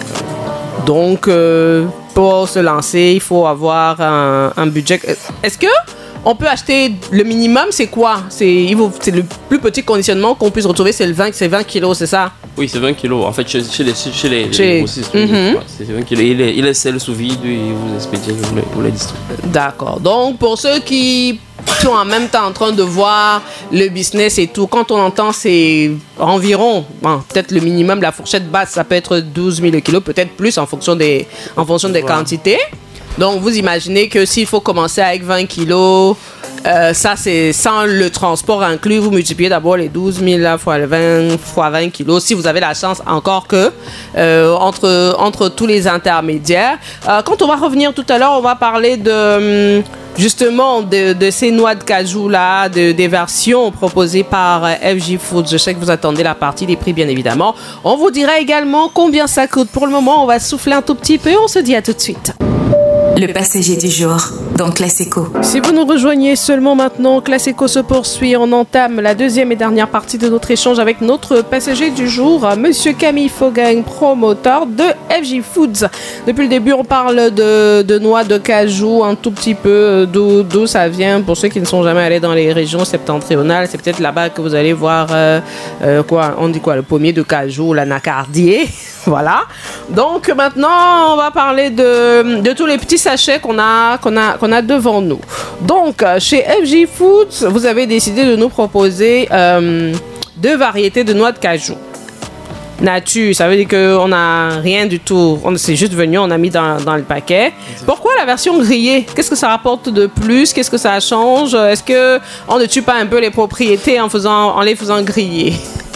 Donc, euh, pour se lancer, il faut avoir un, un budget. Est-ce que on peut acheter le minimum? C'est quoi? C'est, c'est le plus petit conditionnement qu'on puisse retrouver, c'est le vingt, c'est vingt kilos, c'est ça? Oui, c'est vingt kilos. En fait, chez, chez les, chez les, chez les grossistes, mm-hmm. c'est vingt kilos. Il est, il est sel sous vide et vous expédiez, vous les, vous les distribuez. D'accord. Donc, pour ceux qui sont en même temps en train de voir le business et tout, quand on entend c'est environ, bon, peut-être le minimum, la fourchette basse, ça peut être douze mille kilos, peut-être plus en fonction des, en fonction des voilà. quantités. Donc, vous imaginez que s'il faut commencer avec vingt kilos, euh, ça, c'est sans le transport inclus. Vous multipliez d'abord les douze mille là, fois vingt, fois vingt kilos. Si vous avez la chance, encore que, euh, entre, entre tous les intermédiaires. Euh, quand on va revenir tout à l'heure, on va parler de, justement, de, de ces noix de cajou là, de, des versions proposées par F J Foods. Je sais que vous attendez la partie des prix, bien évidemment. On vous dira également combien ça coûte. Pour le moment, on va souffler un tout petit peu. On se dit à tout de suite. Le passager du jour dans Classico. Si vous nous rejoignez seulement maintenant, Classico se poursuit. On entame la deuxième et dernière partie de notre échange avec notre passager du jour, Monsieur Camille Fogang, promoteur de F J Foods. Depuis le début, on parle de, de noix de cajou, un tout petit peu d'où, d'où ça vient. Pour ceux qui ne sont jamais allés dans les régions septentrionales, c'est peut-être là-bas que vous allez voir euh, euh, quoi, on dit quoi, le pommier de cajou, l'anacardier. Voilà. Donc maintenant, on va parler de, de tous les petits sachets qu'on a, qu'on a, qu'on a devant nous. Donc, chez F J Foods, vous avez décidé de nous proposer euh, deux variétés de noix de cajou. Nature, ça veut dire qu'on n'a rien du tout. On c'est juste venu, on a mis dans, dans le paquet. Pourquoi la version grillée? Qu'est-ce que ça rapporte de plus? Qu'est-ce que ça change? Est-ce qu'on ne tue pas un peu les propriétés en, faisant, en les faisant griller?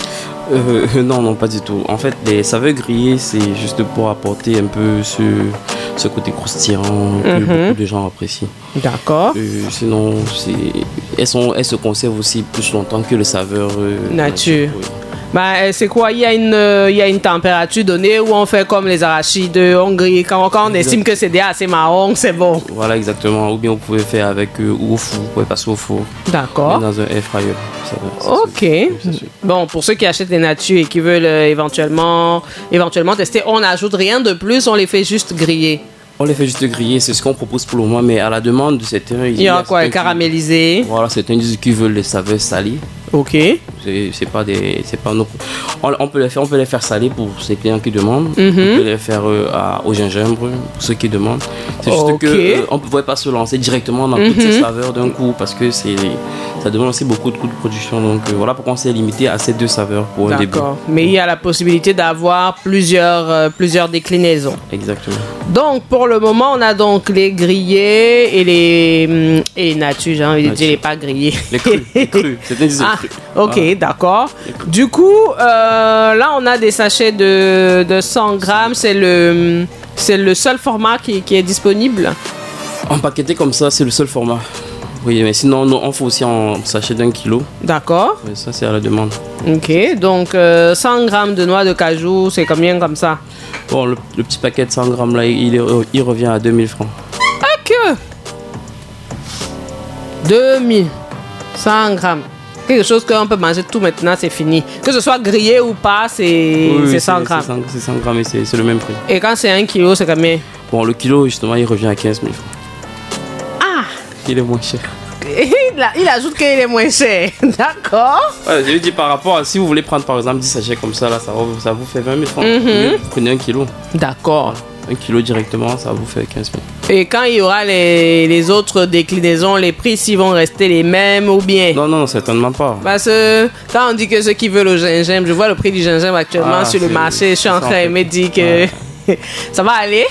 Euh, non, non, pas du tout. En fait, les saveurs grillées, c'est juste pour apporter un peu ce, ce côté croustillant que mm-hmm. beaucoup de gens apprécient. D'accord. Euh, sinon, c'est, elles, sont, elles se conservent aussi plus longtemps que les saveurs euh, nature. nature. Oui. Bah, c'est quoi? Il y a une, euh, il y a une température donnée où on fait comme les arachides, on grille. Quand, quand on estime que c'est déjà assez marron, c'est bon. Voilà, exactement. Ou bien vous pouvez faire avec euh, ou au four. Vous pouvez passer au four. D'accord. Dans un air fryer. Ça, ça, ok. ça, ça, bon, pour ceux qui achètent les natures et qui veulent euh, éventuellement, éventuellement tester, on n'ajoute rien de plus, on les fait juste griller. On les fait juste griller, c'est ce qu'on propose pour le moment, mais à la demande de certains... Il y a quoi, caramélisé? Voilà, certains disent qu'ils veulent les saveurs salées. Ok. C'est, c'est pas des... C'est pas nos... on, on, peut les faire, on peut les faire salées pour ces clients qui demandent. Mm-hmm. On peut les faire euh, à, au gingembre pour ceux qui demandent. C'est juste okay. qu'on euh, ne pouvait pas se lancer directement dans mm-hmm. toutes ces saveurs d'un coup parce que c'est, ça demande aussi beaucoup de coûts de production. Donc euh, voilà pourquoi on s'est limité à ces deux saveurs pour un début. D'accord. Mais il y a la possibilité d'avoir plusieurs, euh, plusieurs déclinaisons. Exactement. Donc pour le moment, on a donc les grillés et les... Et nature, j'ai envie de dire les pas grillés. Les crus. Les crus. C'est un ah, ok, ah. d'accord. Du coup, euh, là, on a des sachets de, de cent grammes. C'est le, c'est le seul format qui, qui est disponible. Empaqueté comme ça, c'est le seul format. Oui, mais sinon, non, on fait aussi en sachet d'un kilo. D'accord. Mais ça, c'est à la demande. Ok, donc euh, cent grammes de noix de cajou, c'est combien comme ça? Bon, le, le petit paquet de cent grammes, là, il, il revient à deux mille francs. Ok. deux mille. cent grammes. Quelque chose qu'on peut manger tout maintenant, c'est fini. Que ce soit grillé ou pas, c'est, oui, c'est cent grammes. C'est cent, c'est cent grammes et c'est, c'est le même prix. Et quand c'est un kilo, c'est combien? Bon, le kilo, justement, il revient à quinze mille francs. Ah! Il est moins cher. Il, a, il ajoute qu'il est moins cher. D'accord. Ouais, je lui dis par rapport à si vous voulez prendre par exemple dix sachets comme ça, là, ça, ça vous fait vingt mille francs. Mm-hmm. Vous prenez un kilo. D'accord. Un kilo directement, ça vous fait quinze mille. Et quand il y aura les, les autres déclinaisons, les prix s'ils vont rester les mêmes ou bien? Non, non, certainement pas. Parce que quand on dit que ceux qui veulent le gingembre, je vois le prix du gingembre actuellement ah, sur le marché, je suis en train de me dire que... Ouais. Ça va aller?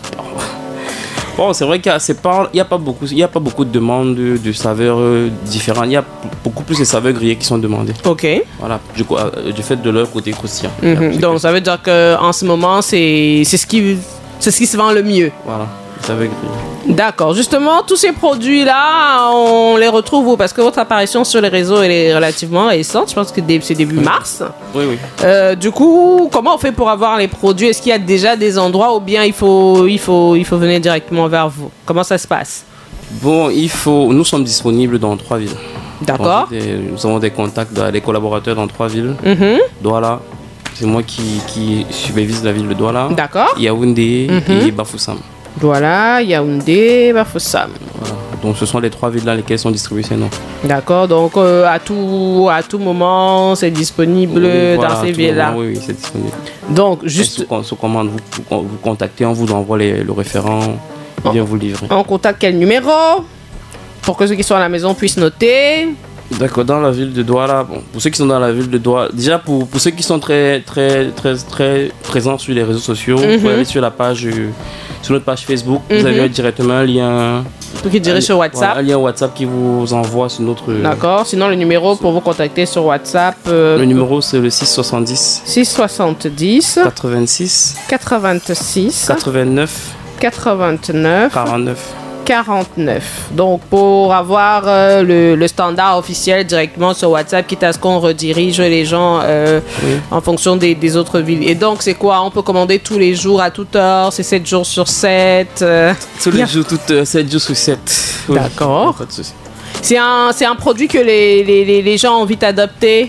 Bon, c'est vrai qu'il n'y a, c'est pas, il y a pas beaucoup, il y a pas beaucoup de demandes de, de saveurs euh, différentes. Il y a beaucoup plus de saveurs grillées qui sont demandées. Ok. Voilà, du, coup, euh, du fait de leur côté croustillant. Mm-hmm. Donc ça veut dire qu'en ce moment, c'est, c'est, ce qui, c'est ce qui se vend le mieux. Voilà, les saveurs grillées. D'accord. Justement, tous ces produits-là, on les retrouve où? Parce que votre apparition sur les réseaux elle est relativement récente. Je pense que c'est début oui. mars. Oui, oui. Euh, du coup, comment on fait pour avoir les produits? Est-ce qu'il y a déjà des endroits ou bien il faut, il faut, il faut venir directement vers vous? Comment ça se passe? Bon, il faut. Nous sommes disponibles dans trois villes. D'accord. Des, nous avons des contacts, des collaborateurs dans trois villes. Mm-hmm. Douala, c'est moi qui, qui supervise la ville de Douala. D'accord. Yaoundé Mm-hmm. et Bafoussam. Voilà, Yaoundé, Bafoussam. Voilà. Donc ce sont les trois villes dans lesquelles sont distribués ces noms. D'accord, donc euh, à, tout, à tout moment, c'est disponible Oui, voilà, dans ces tout villes-là. moment, oui, oui, c'est disponible. Donc, juste. Sous, sous commande, vous, vous, vous contactez, on vous envoie les, le référent, il vient vous livrer. On contacte quel numéro? Pour que ceux qui sont à la maison puissent noter. D'accord, dans la ville de Douala, bon, pour ceux qui sont dans la ville de Douala, déjà pour, pour ceux qui sont très, très, très, très présents sur les réseaux sociaux, mm-hmm. vous pouvez aller sur la page, euh, sur notre page Facebook, mm-hmm. vous avez directement un lien. Qui dirige sur WhatsApp. Voilà, un lien WhatsApp qui vous envoie sur notre. D'accord, sinon le numéro pour vous contacter sur WhatsApp. Euh, le numéro c'est le six soixante-dix. six soixante-dix. quatre-vingt-six. quatre-vingt-six. quatre-vingt-neuf. quatre-vingt-neuf. quarante-neuf. quarante-neuf. Donc, pour avoir euh, le, le standard officiel directement sur WhatsApp, quitte à ce qu'on redirige les gens euh, oui. en fonction des, des autres villes. Et donc, c'est quoi? On peut commander tous les jours, à toute heure? C'est sept jours sur sept? Euh... Tous les yeah. jours, toutes, euh, sept jours sur sept. Oui. D'accord. Pas de souci. C'est un, c'est un produit que les, les, les gens ont vite adopté?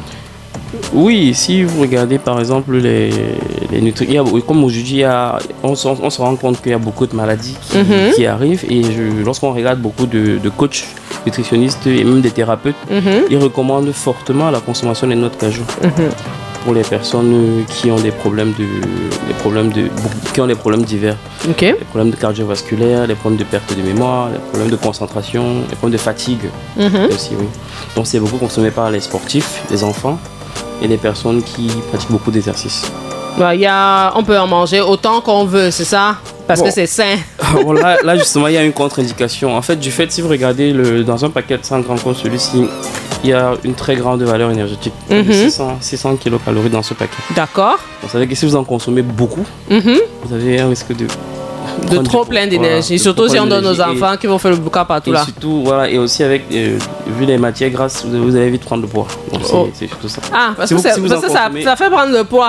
Oui, si vous regardez par exemple les, les nutriments, comme aujourd'hui, on, on, on se rend compte qu'il y a beaucoup de maladies qui, mm-hmm. qui arrivent et je, lorsqu'on regarde beaucoup de, de coachs, nutritionnistes et même des thérapeutes, mm-hmm. ils recommandent fortement la consommation des noix de cajou mm-hmm. pour les personnes qui ont des problèmes de, des problèmes de, qui ont des problèmes divers, okay. les problèmes de cardiovasculaires, les problèmes de perte de mémoire, les problèmes de concentration, les problèmes de fatigue mm-hmm. aussi, oui. Donc c'est beaucoup consommé par les sportifs, les enfants. Et les personnes qui pratiquent beaucoup d'exercices. Bah, y a, on peut en manger autant qu'on veut, c'est ça? Parce bon. que c'est sain. Bon, là, là, justement, il y a une contre-indication. En fait, du fait, si vous regardez le, dans un paquet de cent grammes comme celui-ci, il y a une très grande valeur énergétique. Mm-hmm. six cents, six cents kilocalories dans ce paquet. D'accord. Vous savez que si vous en consommez beaucoup, mm-hmm. vous avez un risque de... de trop plein d'énergie, voilà, surtout si on donne aux enfants et, qui vont faire le boucan partout et là. Surtout, voilà, et aussi avec, euh, vu les matières grasses, vous, vous allez vite prendre le poids. Donc oh. c'est surtout ça. Ah, parce si que, vous, si vous parce ça, consommez... ça fait prendre le poids.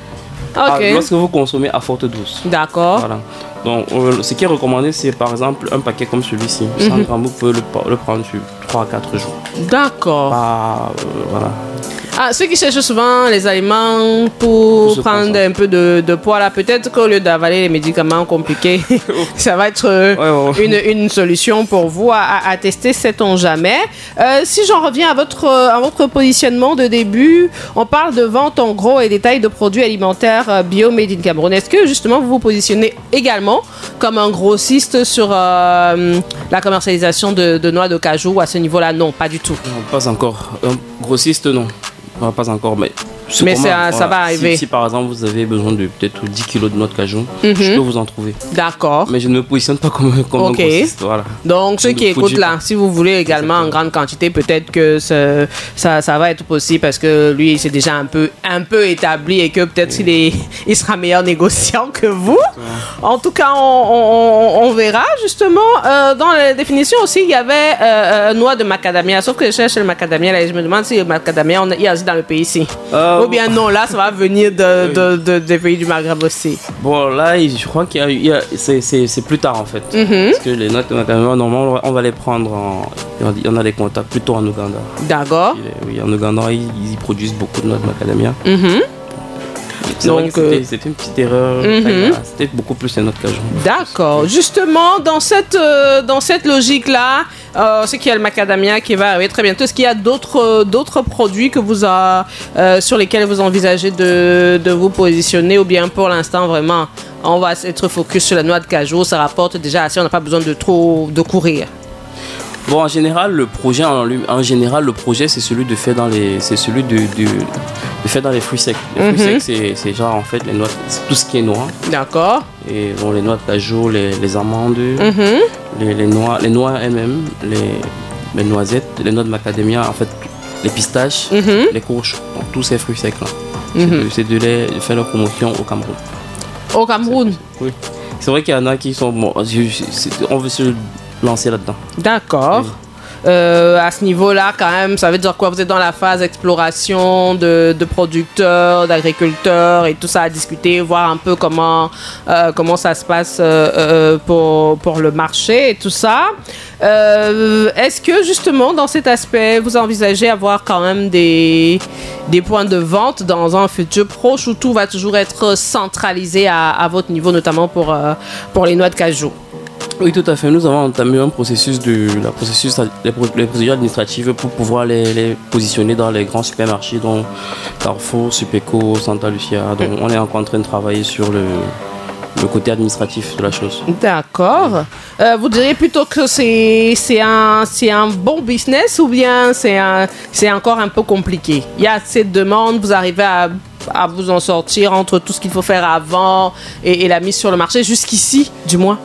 Ok. Ah, lorsque vous consommez à forte dose. D'accord. Voilà. Donc, euh, ce qui est recommandé, c'est par exemple un paquet comme celui-ci. Mm-hmm. cent grammes, vous pouvez le, le prendre sur trois à quatre jours. D'accord. Bah, euh, voilà. Ah, ceux qui cherchent souvent les aliments pour, pour prendre un peu de, de poids, là, peut-être qu'au lieu d'avaler les médicaments compliqués, ça va être euh, ouais, ouais. Une, une solution pour vous à, à tester, sait-on jamais. Euh, si j'en reviens à votre, à votre positionnement de début, on parle de vente en gros et détail de produits alimentaires bio made in Cameroun. Est-ce que justement vous vous positionnez également comme un grossiste sur euh, la commercialisation de, de noix de cajou à ce niveau-là? Non, pas du tout. Non, pas encore. Un grossiste, non. Non, pas encore, mais, mais comment, ça, voilà, ça va arriver. Si, si par exemple vous avez besoin de peut-être dix kilos de noix de cajou, mm-hmm. je peux vous en trouver. D'accord. Mais je ne me positionne pas comme, comme okay. un grossiste. Voilà. Donc ceux qui écoutent là, si vous voulez également en grande quantité, peut-être que ce, ça, ça va être possible parce que lui c'est déjà un peu, un peu établi et que peut-être oui. il, est, il sera meilleur négociant que vous. Exactement. En tout cas, on, on, on verra justement. Euh, dans la définition aussi, il y avait euh, noix de macadamia. Sauf que je cherche le macadamia là, et je me demande si le macadamia, on, il y a aussi dans le pays ici. Euh, Ou bien non, là, ça va venir de, de, de, des pays du Maghreb aussi. Bon, là, je crois qu'il y a, il y a c'est, c'est, c'est plus tard en fait. Mm-hmm. Parce que les noix de macadamia, normalement, on va les prendre en... Il y en a des contacts plutôt en Ouganda. D'accord. Oui, en Ouganda, ils, ils produisent beaucoup de noix de macadamia. Mm-hmm. C'est Donc, vrai que c'était, c'était une petite erreur. Mm-hmm. C'était beaucoup plus les noix de cajou. D'accord. Justement, dans cette, euh, dans cette logique-là, euh, c'est qu'il y a le macadamia qui va arriver très bientôt. Est-ce qu'il y a d'autres, d'autres produits que vous a, euh, sur lesquels vous envisagez de, de vous positionner ou bien pour l'instant, vraiment, on va être focus sur la noix de cajou. Ça rapporte déjà assez, on n'a pas besoin de trop de courir. Bon, en général, le projet, en, en général, le projet, c'est celui de faire dans les, c'est celui de, de, de faire dans les fruits secs. Les mm-hmm. fruits secs, c'est, c'est genre en fait les noix, c'est tout ce qui est noix. D'accord. Et bon, les noix de cajou, les, les amandes, mm-hmm. les, les noix, les noix elles-mêmes, les, les noisettes, les noix de macadamia, en fait, les pistaches, mm-hmm. les courges, donc tous ces fruits secs là. Mm-hmm. C'est, de, c'est de les de faire leur promotion au Cameroun. Au Cameroun. C'est, oui. C'est vrai qu'il y en a qui sont bon, on veut se lancer là-dedans. D'accord. Oui. Euh, à ce niveau-là, quand même, ça veut dire quoi? Vous êtes dans la phase d'exploration de, de producteurs, d'agriculteurs et tout ça à discuter, voir un peu comment, euh, comment ça se passe euh, euh, pour, pour le marché et tout ça. Euh, est-ce que justement, dans cet aspect, vous envisagez avoir quand même des, des points de vente dans un futur proche où tout va toujours être centralisé à, à votre niveau, notamment pour, euh, pour les noix de cajou? Oui, tout à fait. Nous avons entamé un processus de la processus, les, les procédures administratives pour pouvoir les, les positionner dans les grands supermarchés, dont Carrefour, Supeco, Santa Lucia. Donc, on est encore en train de travailler sur le, le côté administratif de la chose. D'accord. Euh, vous diriez plutôt que c'est, c'est, un, c'est un bon business ou bien c'est, un, c'est encore un peu compliqué? Il y a assez de demandes, vous arrivez à, à vous en sortir entre tout ce qu'il faut faire avant et, et la mise sur le marché, jusqu'ici, du moins?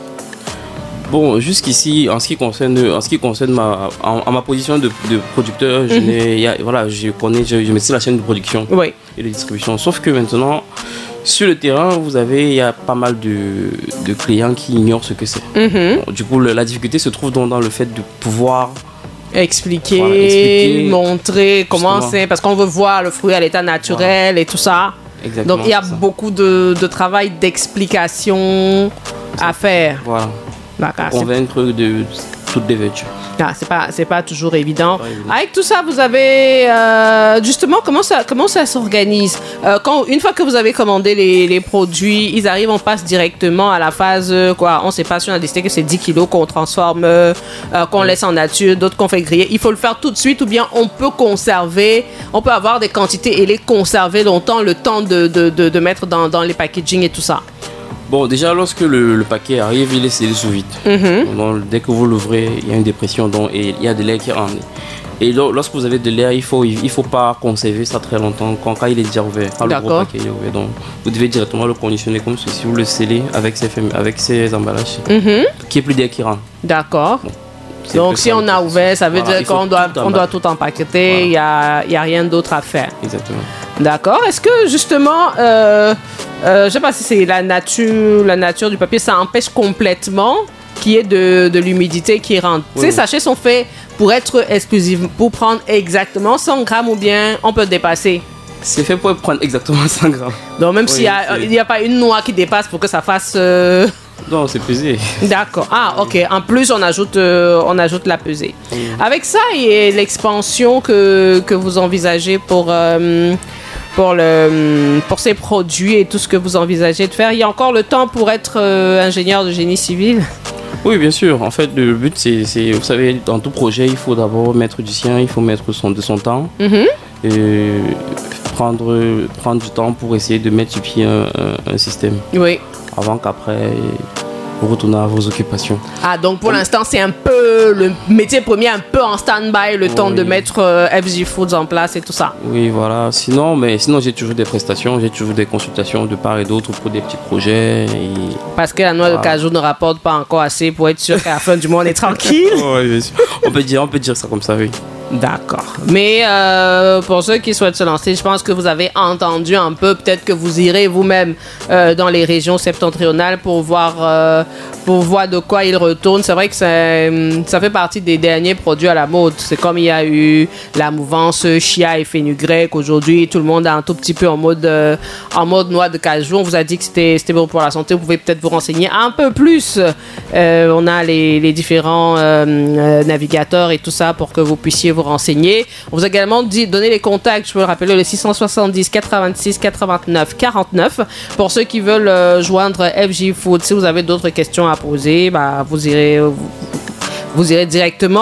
Bon, jusqu'ici, en ce qui concerne, en ce qui concerne ma, en, en ma position de, de producteur, je, mm-hmm. n'ai, y a, voilà, je connais, je, je maîtrise la chaîne de production oui. et de distribution. Sauf que maintenant, sur le terrain, vous avez, il y a pas mal de, de clients qui ignorent ce que c'est. Mm-hmm. Bon, du coup, le, la difficulté se trouve donc dans le fait de pouvoir expliquer, voilà, expliquer montrer comment justement. C'est, parce qu'on veut voir le fruit à l'état naturel voilà. et tout ça. Exactement, donc il y a beaucoup de, de travail d'explication à faire. Voilà. D'accord, convaincre c'est... de toutes les vertus. Ah, c'est pas, c'est pas toujours évident. Pas évident. Avec tout ça, vous avez euh, justement comment ça, comment ça s'organise euh, quand une fois que vous avez commandé les, les produits, ils arrivent, on passe directement à la phase euh, quoi. On sait pas si on a décidé que c'est dix kilos qu'on transforme, euh, qu'on oui. laisse en nature, d'autres qu'on fait griller. Il faut le faire tout de suite ou bien on peut conserver, on peut avoir des quantités et les conserver longtemps, le temps de, de, de, de mettre dans, dans les packaging et tout ça. Bon, déjà, lorsque le, le paquet arrive, il est scellé sous vide. Mm-hmm. Donc, dès que vous l'ouvrez, il y a une dépression donc, et il y a de l'air qui rentre. Et donc, lorsque vous avez de l'air, il ne faut, il faut pas conserver ça très longtemps quand, quand il est déjà ouvert. Quand D'accord. le gros paquet est ouvert. Donc, vous devez directement le conditionner comme ceci. Vous le scellez avec ses, avec ses emballages. Mm-hmm. Qu'il n'y ait plus d'air qui rentre. D'accord. Bon, donc, si on a ouvert, ça veut voilà, dire qu'on doit, on doit tout empaqueter. Il voilà. n'y a, a rien d'autre à faire. Exactement. D'accord. Est-ce que justement, euh, euh, je ne sais pas si c'est la nature, la nature du papier, ça empêche complètement qu'il y ait de, de l'humidité qui rentre. Oui. Ces sachets sont faits pour être exclusifs, pour prendre exactement cent grammes ou bien on peut dépasser? C'est fait pour prendre exactement cent grammes. Donc même oui, s'il n'y a, a pas une noix qui dépasse pour que ça fasse... Euh... Non, c'est pesé. D'accord. Ah, ok. En plus, on ajoute, euh, on ajoute la pesée. Oui. Avec ça et l'expansion que, que vous envisagez pour... Euh, Pour, le, pour ces produits et tout ce que vous envisagez de faire, il y a encore le temps pour être euh, ingénieur de génie civil? Oui, bien sûr. En fait, le but, c'est, c'est, vous savez, dans tout projet, il faut d'abord mettre du sien, il faut mettre son, de son temps, mm-hmm. et prendre, prendre du temps pour essayer de mettre sur pied un, un, un système. Oui. Avant qu'après, vous retournez à vos occupations. Ah, donc pour oui. l'instant, c'est un peu le métier premier, un peu en stand-by, le oui. temps de mettre euh, F J Foods en place et tout ça. Oui, voilà. Sinon, mais sinon j'ai toujours des prestations, j'ai toujours des consultations de part et d'autre pour des petits projets. Et... Parce que la noix voilà. de cajou ne rapporte pas encore assez pour être sûr qu'à la fin du mois, on est tranquille. Oui, bien sûr. On peut dire, on peut dire ça comme ça, oui. D'accord. Mais euh, pour ceux qui souhaitent se lancer, je pense que vous avez entendu un peu. Peut-être que vous irez vous-même euh, dans les régions septentrionales pour voir, euh, pour voir de quoi ils retournent. C'est vrai que ça, ça fait partie des derniers produits à la mode. C'est comme il y a eu la mouvance chia et fenugrec. Aujourd'hui, tout le monde est un tout petit peu en mode, euh, en mode noix de cajou. On vous a dit que c'était, c'était bon pour la santé. Vous pouvez peut-être vous renseigner un peu plus. Euh, on a les, les différents euh, euh, navigateurs et tout ça pour que vous puissiez vous renseigner. On vous a également dit, donné les contacts, je peux le rappeler, le six cent soixante-dix quatre-vingt-six quatre-vingt-neuf quarante-neuf pour ceux qui veulent euh, joindre F J Food. Si vous avez d'autres questions à poser, bah, vous irez vous, vous irez directement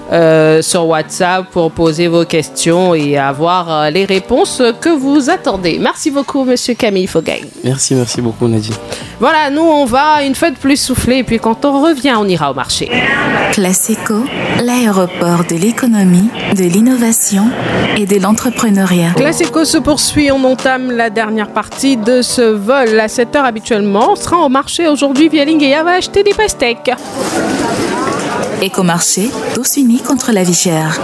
euh, sur WhatsApp pour poser vos questions et avoir euh, les réponses que vous attendez. Merci beaucoup, monsieur Camille Fogain. Merci, merci beaucoup, Nadine. Voilà, nous, on va une fois de plus souffler et puis quand on revient, on ira au marché. Classico, l'aéroport de l'économie, de l'innovation et de l'entrepreneuriat. Classico se poursuit, on entame la dernière partie de ce vol à sept heures habituellement. On sera au marché aujourd'hui, Vialinguea va acheter des pastèques. Écomarché, tous unis contre la vie chère.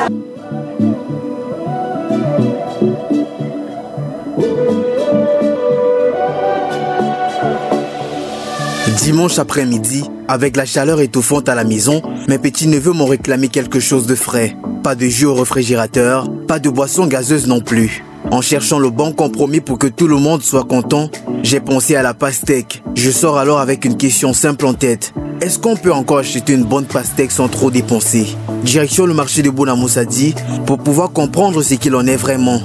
Dimanche après-midi, avec la chaleur étouffante à la maison, mes petits-neveux m'ont réclamé quelque chose de frais. Pas de jus au réfrigérateur, pas de boisson gazeuse non plus. En cherchant le bon compromis pour que tout le monde soit content, j'ai pensé à la pastèque. Je sors alors avec une question simple en tête. Est-ce qu'on peut encore acheter une bonne pastèque sans trop dépenser? Direction le marché de Bonamoussadi pour pouvoir comprendre ce qu'il en est vraiment.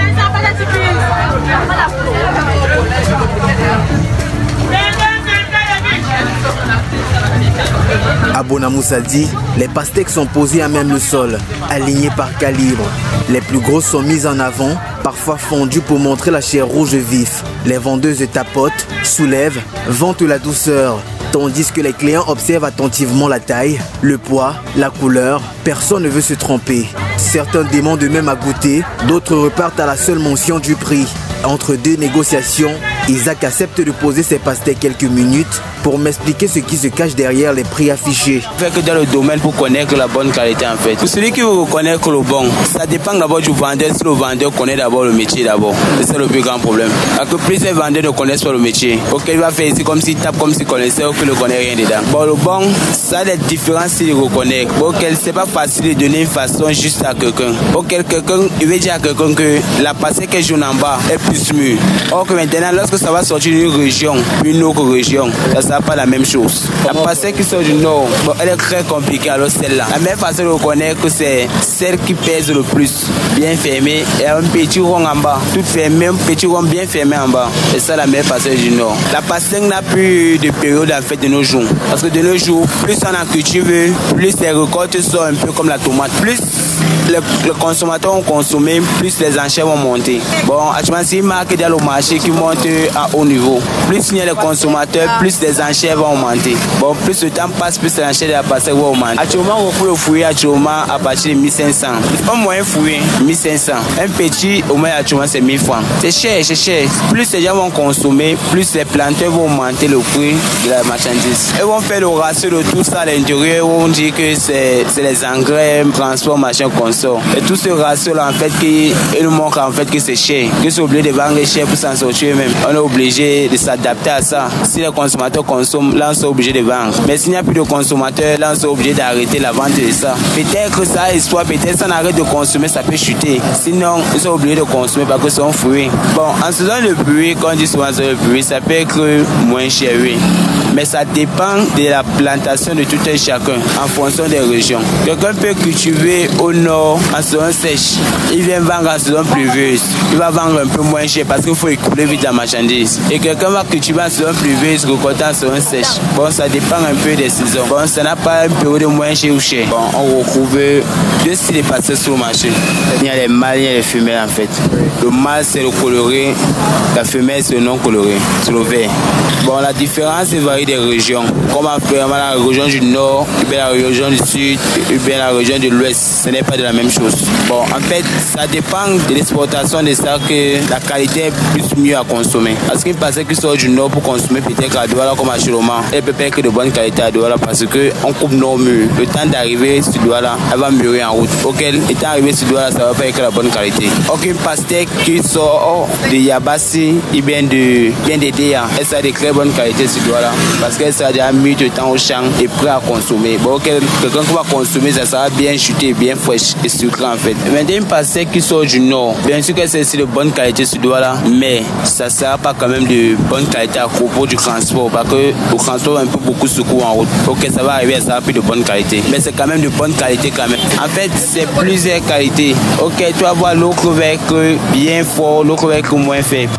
À Bonamoussadi, les pastèques sont posées à même le sol, alignées par calibre. Les plus grosses sont mises en avant, parfois fondues pour montrer la chair rouge vif. Les vendeuses tapotent, soulèvent, vantent la douceur, tandis que les clients observent attentivement la taille, le poids, la couleur. Personne ne veut se tromper. Certains demandent même à goûter, d'autres repartent à la seule mention du prix. Entre deux négociations, Isaac accepte de poser ses pastèques quelques minutes pour m'expliquer ce qui se cache derrière les prix affichés. Fait que dans le domaine pour connaître la bonne qualité en fait. Pour celui qui veut reconnaître le bon, ça dépend d'abord du vendeur. Si le vendeur connaît d'abord le métier d'abord, c'est le plus grand problème. Parce que plus les vendeurs ne connaissent pas le métier, ok, il va faire ici comme s'il tape comme s'il connaissait ou qu'il ne connaît rien dedans. Bon, le bon, ça a des différences s'il reconnaît. Bon, c'est pas facile de donner une façon juste à quelqu'un. Ok, quelqu'un, il veut dire à quelqu'un que la pastèque est jaune en bas est plus mûre. Or que maintenant, lorsque ça va sortir d'une région, une autre région, ça sera pas la même chose. La pastèque qui sort du nord, bon, elle est très compliquée, alors celle-là. La même façon de reconnaître que c'est celle qui pèse le plus, bien fermée, et un petit rond en bas, tout fermé, un petit rond bien fermé en bas. Et ça, la meilleure pastèque du nord. La pastèque n'a plus de période en fait de nos jours. Parce que de nos jours, plus on en cultive, plus les récoltes sont un peu comme la tomate. Plus les, les consommateurs ont consommé, plus les enchères vont monter. Bon, actuellement, c'est une marque dans le marché qui monte à haut niveau. Plus il y a les consommateurs, plus les enchères vont augmenter. Bon, plus le temps passe, plus les enchères de la pastèque vont augmenter. Actuellement, on peut le fouiller actuellement à partir de mille cinq cents. Un moyen fouillé, mille cinq cents. Un petit, au moins actuellement, c'est mille francs. C'est cher, c'est cher. Plus les gens vont consommer, plus les planteurs vont augmenter le prix de la marchandise. Ils vont faire le ratio de tout ça à l'intérieur où on dit que c'est les engrais, transport, machin qu'on sort. Et tout ce ratio-là, en fait, qui, il nous montre en fait que c'est cher. Que c'est obligé de vendre cher pour s'en sortir même. On est obligé de s'adapter à ça. Si les consommateurs consomment, là, on est obligé de vendre. Mais s'il n'y a plus de consommateurs, là, on est obligé d'arrêter la vente de ça. Peut-être que ça histoire, peut-être si on arrête de consommer, ça peut chuter. Sinon, ils sont obligés de consommer parce que c'est un fruit. Bon, en faisant le bruit, quand on dit souvent le bruit, ça peut être moins cher, oui. Mais ça dépend de la plantation de tout un chacun en fonction des régions. Quelqu'un peut cultiver au nord en saison sèche. Il vient vendre en saison pluvieuse. Il va vendre un peu moins cher parce qu'il faut écouler vite la marchandise. Et quelqu'un va cultiver en saison pluvieuse, récolter en saison sèche. Bon, ça dépend un peu des saisons. Bon, ça n'a pas une période moins cher ou cher. Bon, on retrouve deux styles de pastèques sur le marché. Il y a les mâles, il y a les femelles en fait. Le mâle, c'est le coloré. La femelle, c'est le non coloré. C'est le vert. Bon, la différence, c'est varie des régions. Comme vraiment la région du nord, ou bien la région du sud, ou bien la région de l'ouest, ce n'est pas de la même chose. Bon, en fait, ça dépend de l'exportation de ça que la qualité est plus mieux à consommer. Parce qu'il pensait qu'ils sortent du nord pour consommer peut-être à Douala comme à Chiroma. Elle peut pas être de bonne qualité à Douala parce qu'on coupe nos murs. Le temps d'arriver sur Douala, elle va mûrir en route. Auquel, étant arrivé sur Douala, ça va pas être la bonne qualité. Aucune pastèque qui sort de Yabassi, et bien de bien de Déa, elle sera de très bonne qualité sur Douala. Parce qu'elle sera déjà mis de temps au champ et prêt à consommer. Bon, quelqu'un qui va consommer, ça sera bien chuté, bien fraîche et sucré en fait. Maintenant, une pastèque qui sort du nord, bien sûr que c'est de bonne qualité sur Douala, mais ça ne sera pas quand même de bonne qualité à propos du transport. Parce que le transport est un peu beaucoup secours en route. Ok, ça va arriver, ça sera plus de bonne qualité. Mais c'est quand même de bonne qualité quand même. En fait, c'est plusieurs qualités. Ok, tu vas voir l'eau crevette bien fort, l'eau crevette moins faible.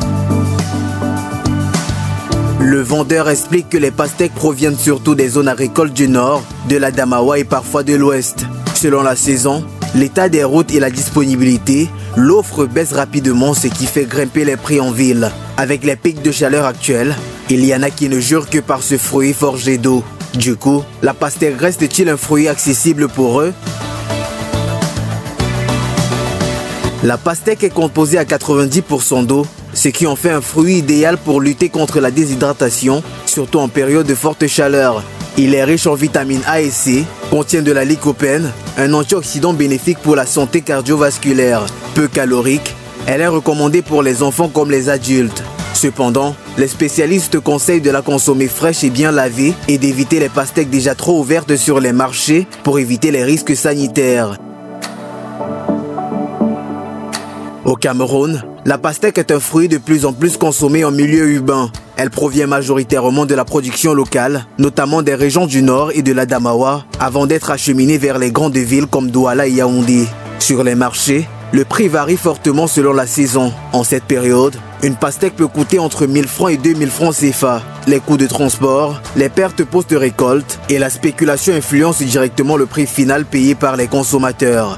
Le vendeur explique que les pastèques proviennent surtout des zones agricoles du nord, de la Damawa et parfois de l'ouest. Selon la saison, l'état des routes et la disponibilité, l'offre baisse rapidement, ce qui fait grimper les prix en ville. Avec les pics de chaleur actuels, il y en a qui ne jurent que par ce fruit forgé d'eau. Du coup, la pastèque reste-t-il un fruit accessible pour eux? La pastèque est composée à quatre-vingt-dix pour cent d'eau, ce qui en fait un fruit idéal pour lutter contre la déshydratation, surtout en période de forte chaleur. Il est riche en vitamines A et C, contient de la lycopène, un antioxydant bénéfique pour la santé cardiovasculaire. Peu calorique, elle est recommandée pour les enfants comme les adultes. Cependant, les spécialistes conseillent de la consommer fraîche et bien lavée et d'éviter les pastèques déjà trop ouvertes sur les marchés pour éviter les risques sanitaires. Au Cameroun, la pastèque est un fruit de plus en plus consommé en milieu urbain. Elle provient majoritairement de la production locale, notamment des régions du Nord et de l'Adamawa, avant d'être acheminée vers les grandes villes comme Douala et Yaoundé. Sur les marchés, le prix varie fortement selon la saison. En cette période, une pastèque peut coûter entre mille francs et deux mille francs C F A. Les coûts de transport, les pertes post-récolte et la spéculation influencent directement le prix final payé par les consommateurs.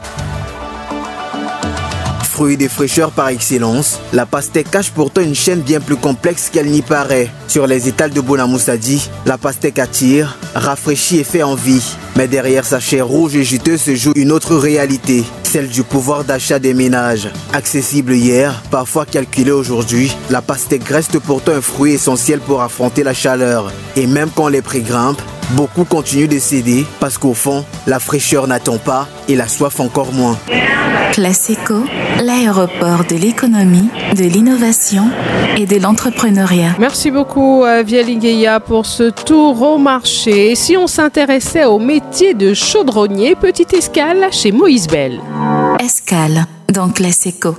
Fruit des fraîcheurs par excellence, la pastèque cache pourtant une chaîne bien plus complexe qu'elle n'y paraît. Sur les étals de Bonamoussadi, la pastèque attire, rafraîchit et fait envie. Mais derrière sa chair rouge et juteuse se joue une autre réalité, celle du pouvoir d'achat des ménages. Accessible hier, parfois calculée aujourd'hui, la pastèque reste pourtant un fruit essentiel pour affronter la chaleur. Et même quand les prix grimpent, beaucoup continuent de céder parce qu'au fond, la fraîcheur n'attend pas et la soif encore moins. Classico, l'aéroport de l'économie, de l'innovation et de l'entrepreneuriat. Merci beaucoup Vialingeya pour ce tour au marché. Et si on s'intéressait au métier de chaudronnier, petite escale chez Moïse Bell. Escale dans Classico.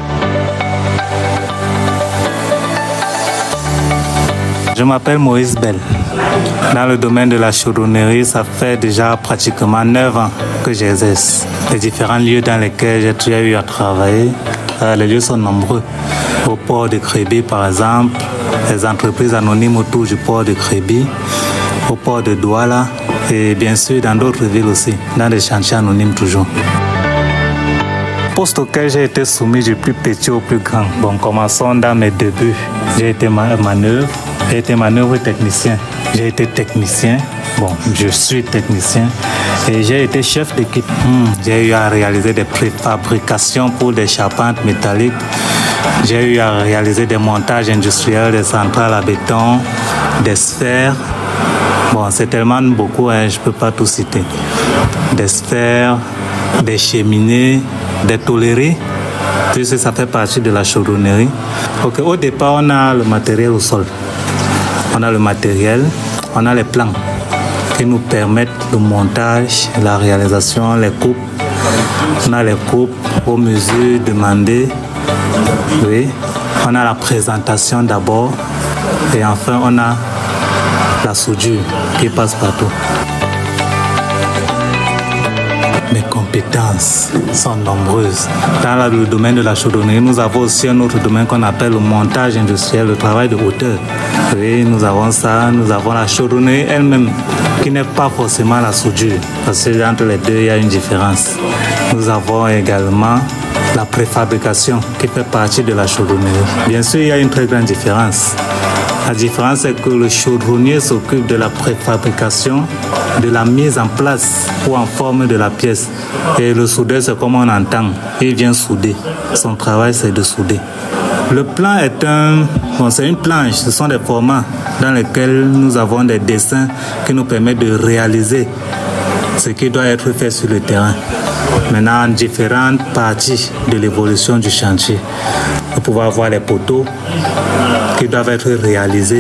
Je m'appelle Moïse Bell. Dans le domaine de la chaudronnerie, ça fait déjà pratiquement neuf ans que j'exerce. Les différents lieux dans lesquels j'ai déjà eu à travailler, euh, les lieux sont nombreux. Au port de Créby, par exemple, les entreprises anonymes autour du port de Créby, au port de Douala et bien sûr dans d'autres villes aussi, dans des chantiers anonymes toujours. Poste auquel j'ai été soumis du plus petit au plus grand. Bon, commençons dans mes débuts. J'ai été manœuvre, j'ai été manœuvre technicien. J'ai été technicien, bon, je suis technicien et j'ai été chef d'équipe. Mmh, j'ai eu à réaliser des préfabrications pour des charpentes métalliques. J'ai eu à réaliser des montages industriels, des centrales à béton, des sphères. Bon, c'est tellement beaucoup, hein, je ne peux pas tout citer. Des sphères, des cheminées, des tôleries, puisque ça fait partie de la chaudronnerie. Okay, au départ, on a le matériel au sol. On a le matériel, on a les plans qui nous permettent le montage, la réalisation, les coupes. On a les coupes aux mesures demandées. Oui. On a la présentation d'abord et enfin on a la soudure qui passe partout. Mes compétences sont nombreuses. Dans le domaine de la chaudronnerie, nous avons aussi un autre domaine qu'on appelle le montage industriel, le travail de hauteur. Oui, nous avons ça, nous avons la chaudronnerie elle-même, qui n'est pas forcément la soudure, parce que entre les deux, il y a une différence. Nous avons également la préfabrication, qui fait partie de la chaudronnerie. Bien sûr, il y a une très grande différence. La différence, c'est que le chaudronnier s'occupe de la préfabrication, de la mise en place ou en forme de la pièce. Et le soudeur, c'est comme on entend, il vient souder. Son travail, c'est de souder. Le plan est un, bon, c'est une planche, ce sont des formats dans lesquels nous avons des dessins qui nous permettent de réaliser ce qui doit être fait sur le terrain. Maintenant, en différentes parties de l'évolution du chantier, nous pouvons avoir les poteaux qui doivent être réalisés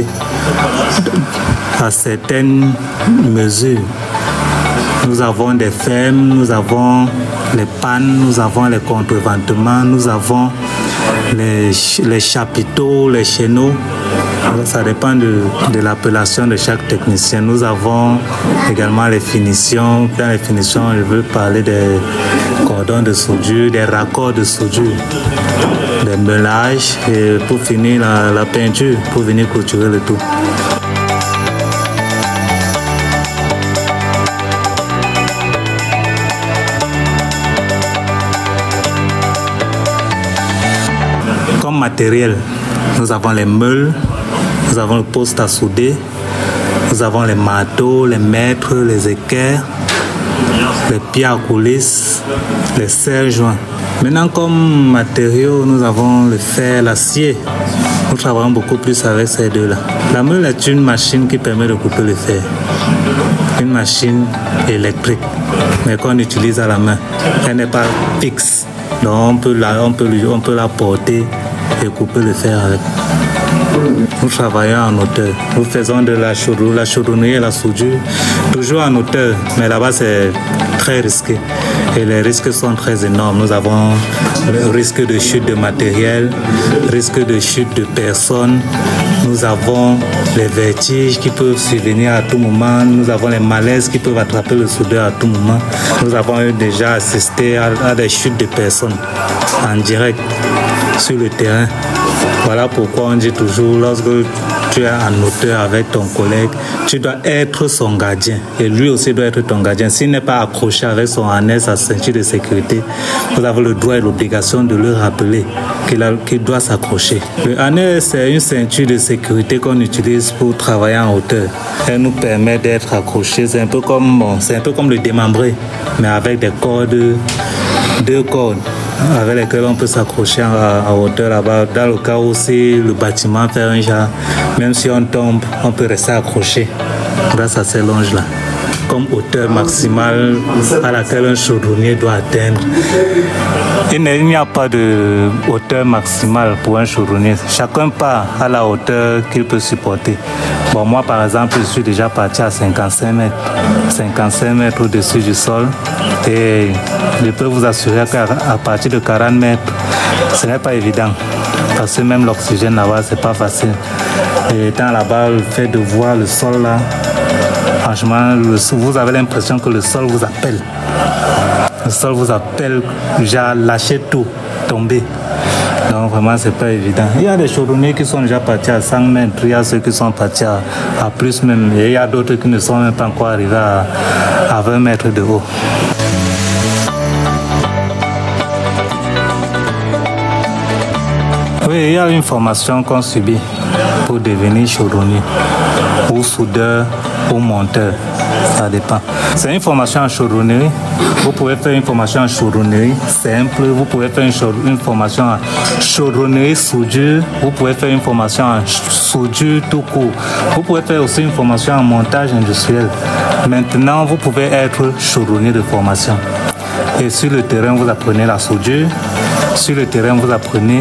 à certaines mesures. Nous avons des fermes, nous avons les pannes, nous avons les contreventements, nous avons les, les chapiteaux, les chéneaux. Ça dépend de, de l'appellation de chaque technicien. Nous avons également les finitions. Dans les finitions, je veux parler des cordons de soudure, des raccords de soudure, des meulages et pour finir la, la peinture, pour venir clôturer le tout. comme matériel, nous avons les meules, nous avons le poste à souder, nous avons les marteaux, les mètres, les équerres, les pieds à coulisses, les serre-joints. Maintenant, comme matériaux, nous avons le fer, l'acier. Nous travaillons beaucoup plus avec ces deux-là. La meule est une machine qui permet de couper le fer. Une machine électrique, mais qu'on utilise à la main. Elle n'est pas fixe. Donc on peut la, on peut, on peut la porter et couper le fer avec. Nous travaillons en hauteur. Nous faisons de la chaudronnerie, la chaudronnerie et la soudure, toujours en hauteur. Mais là-bas, c'est très risqué. Et les risques sont très énormes. Nous avons le risque de chute de matériel, risque de chute de personnes. Nous avons les vertiges qui peuvent survenir à tout moment. Nous avons les malaises qui peuvent attraper le soudeur à tout moment. Nous avons déjà assisté à, à des chutes de personnes en direct sur le terrain. Voilà pourquoi on dit toujours, lorsque tu es en hauteur avec ton collègue, tu dois être son gardien. Et lui aussi doit être ton gardien. S'il n'est pas accroché avec son harnais, sa ceinture de sécurité, vous avez le droit et l'obligation de le rappeler qu'il, a, qu'il doit s'accrocher. Le harnais, c'est une ceinture de sécurité qu'on utilise pour travailler en hauteur. Elle nous permet d'être accrochés. C'est un peu comme, bon, c'est un peu comme le démembré, mais avec des cordes, deux cordes, avec lesquels on peut s'accrocher à, à hauteur là-bas. Dans le cas où si le bâtiment fait un genre, même si on tombe, on peut rester accroché grâce à ces longes-là. Comme hauteur maximale à laquelle un chaudronnier doit atteindre. Il n'y a pas de hauteur maximale pour un chaudronnier. Chacun part à la hauteur qu'il peut supporter. Bon, moi, par exemple, je suis déjà parti à cinquante-cinq mètres. cinquante-cinq mètres au-dessus du sol. Et je peux vous assurer qu'à partir de quarante mètres, ce n'est pas évident. Parce que même l'oxygène là-bas, c'est pas facile. Et étant là-bas, le fait de voir le sol là, franchement, le, vous avez l'impression que le sol vous appelle. Le sol vous appelle, déjà lâchez tout, tomber. Donc vraiment, c'est pas évident. Il y a des chaudronniers qui sont déjà partis à cent mètres, il y a ceux qui sont partis à, à plus même, et il y a d'autres qui ne sont même pas encore arrivés à, à vingt mètres de haut. Oui, il y a une formation qu'on subit pour devenir chaudronnier, ou soudeur, ou monteur, ça dépend. C'est une formation en chaudronnerie. Vous pouvez faire une formation en chaudronnerie simple, vous pouvez faire une, une formation en chaudronnerie soudure, vous pouvez faire une formation en soudure tout court. Vous pouvez faire aussi une formation en montage industriel. Maintenant, vous pouvez être chaudronnier de formation. Et sur le terrain, vous apprenez la soudure. Sur le terrain, vous apprenez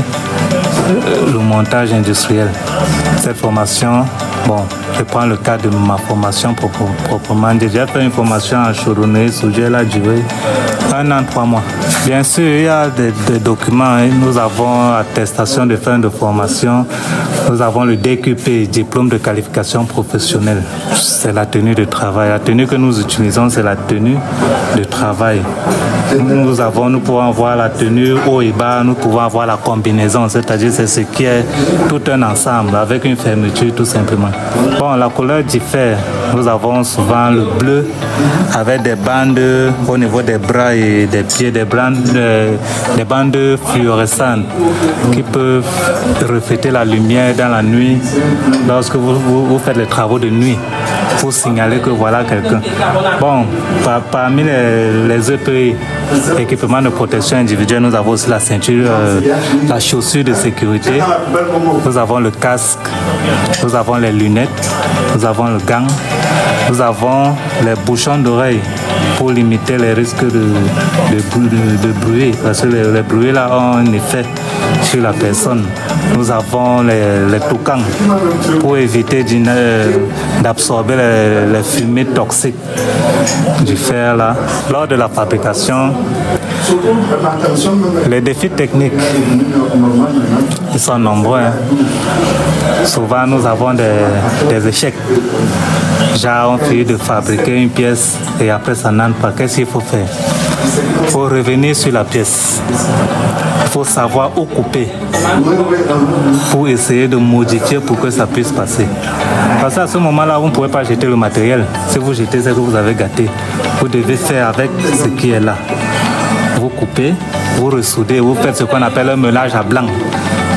le montage industriel. Cette formation, bon, je prends le cas de ma formation proprement dit. J'ai fait une formation en chaudronnerie soudure, elle a duré un an, trois mois. Bien sûr, il y a des, des documents. Nous avons attestation de fin de formation. Nous avons le D Q P, diplôme de qualification professionnelle. C'est la tenue de travail. La tenue que nous utilisons, c'est la tenue de travail. Nous avons, nous pouvons avoir la tenue haut et bas, nous pouvons avoir la combinaison, c'est-à-dire c'est ce qui est tout un ensemble avec une fermeture tout simplement. Bon, la couleur diffère. Nous avons souvent le bleu avec des bandes au niveau des bras et des pieds, des bandes, des bandes fluorescentes qui peuvent refléter la lumière dans la nuit lorsque vous, vous, vous faites les travaux de nuit pour signaler que voilà quelqu'un. Bon, par, parmi les, les E P I, équipement de protection individuelle, nous avons aussi la ceinture, euh, la chaussure de sécurité, nous avons le casque, nous avons les lunettes, nous avons le gant, nous avons les bouchons d'oreilles pour limiter les risques de, de, de, de bruit, parce que les, les bruits là ont un effet sur la personne. Nous avons les, les toucans pour éviter euh, d'absorber les, les fumées toxiques du fer là. Lors de la fabrication, les défis techniques, ils sont nombreux. Hein. Souvent, nous avons des, des échecs. Genre, on finit de fabriquer une pièce et après ça n'entre pas. Qu'est-ce qu'il faut faire? Il faut revenir sur la pièce. Il faut savoir où couper pour essayer de modifier pour que ça puisse passer. Parce qu'à ce moment-là, vous ne pouvez pas jeter le matériel. Si vous jetez, c'est que vous avez gâté. Vous devez faire avec ce qui est là. Vous coupez, vous ressoudez, vous faites ce qu'on appelle un mélange à blanc.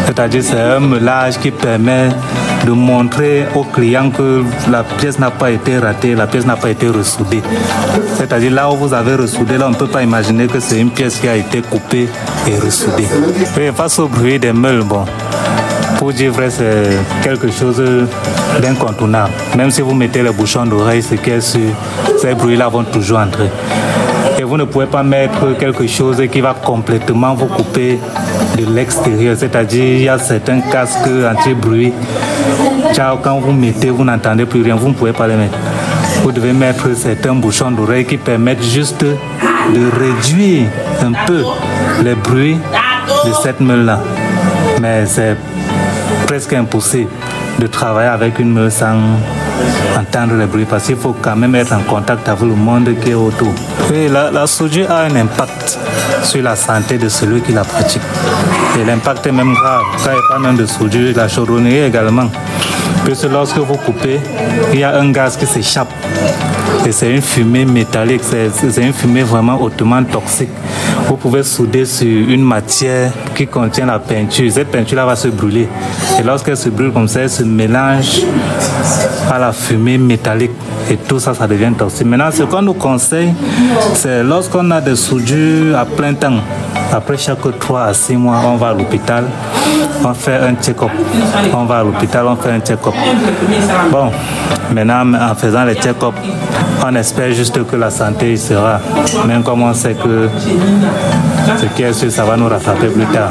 C'est-à-dire c'est un meulage qui permet de montrer au client que la pièce n'a pas été ratée, la pièce n'a pas été ressoudée. C'est-à-dire là où vous avez ressoudé, là on ne peut pas imaginer que c'est une pièce qui a été coupée et ressoudée. Et face au bruit des meules, bon, pour dire vrai, c'est quelque chose d'incontournable. Même si vous mettez le bouchon d'oreille, ce qui est sûr, ces bruits-là vont toujours entrer. Et vous ne pouvez pas mettre quelque chose qui va complètement vous couper de l'extérieur. C'est-à-dire, il y a certains casques anti-bruit. Quand vous mettez, vous n'entendez plus rien, vous ne pouvez pas les mettre. Vous devez mettre certains bouchons d'oreille qui permettent juste de réduire un peu les bruits de cette meule-là. Mais c'est presque impossible de travailler avec une meule sans entendre les bruits parce qu'il faut quand même être en contact avec le monde qui est autour. Et la, la soudure a un impact sur la santé de celui qui la pratique. Et l'impact est même grave. Quand il n'y a pas même de soudure, la chaudronnerie également. Puisque lorsque vous coupez, il y a un gaz qui s'échappe. Et c'est une fumée métallique, c'est une fumée vraiment hautement toxique. Vous pouvez souder sur une matière qui contient la peinture. Cette peinture-là va se brûler. Et lorsqu'elle se brûle comme ça, elle se mélange à la fumée métallique. Et tout ça, ça devient toxique. Maintenant, ce qu'on nous conseille, c'est lorsqu'on a des soudures à plein temps, après chaque trois à six mois, on va à l'hôpital, on fait un check-up. On va à l'hôpital, on fait un check-up. Bon, maintenant, en faisant le check-up, on espère juste que la santé y sera. Même comme on sait que ce qui est sûr, ça va nous rattraper plus tard.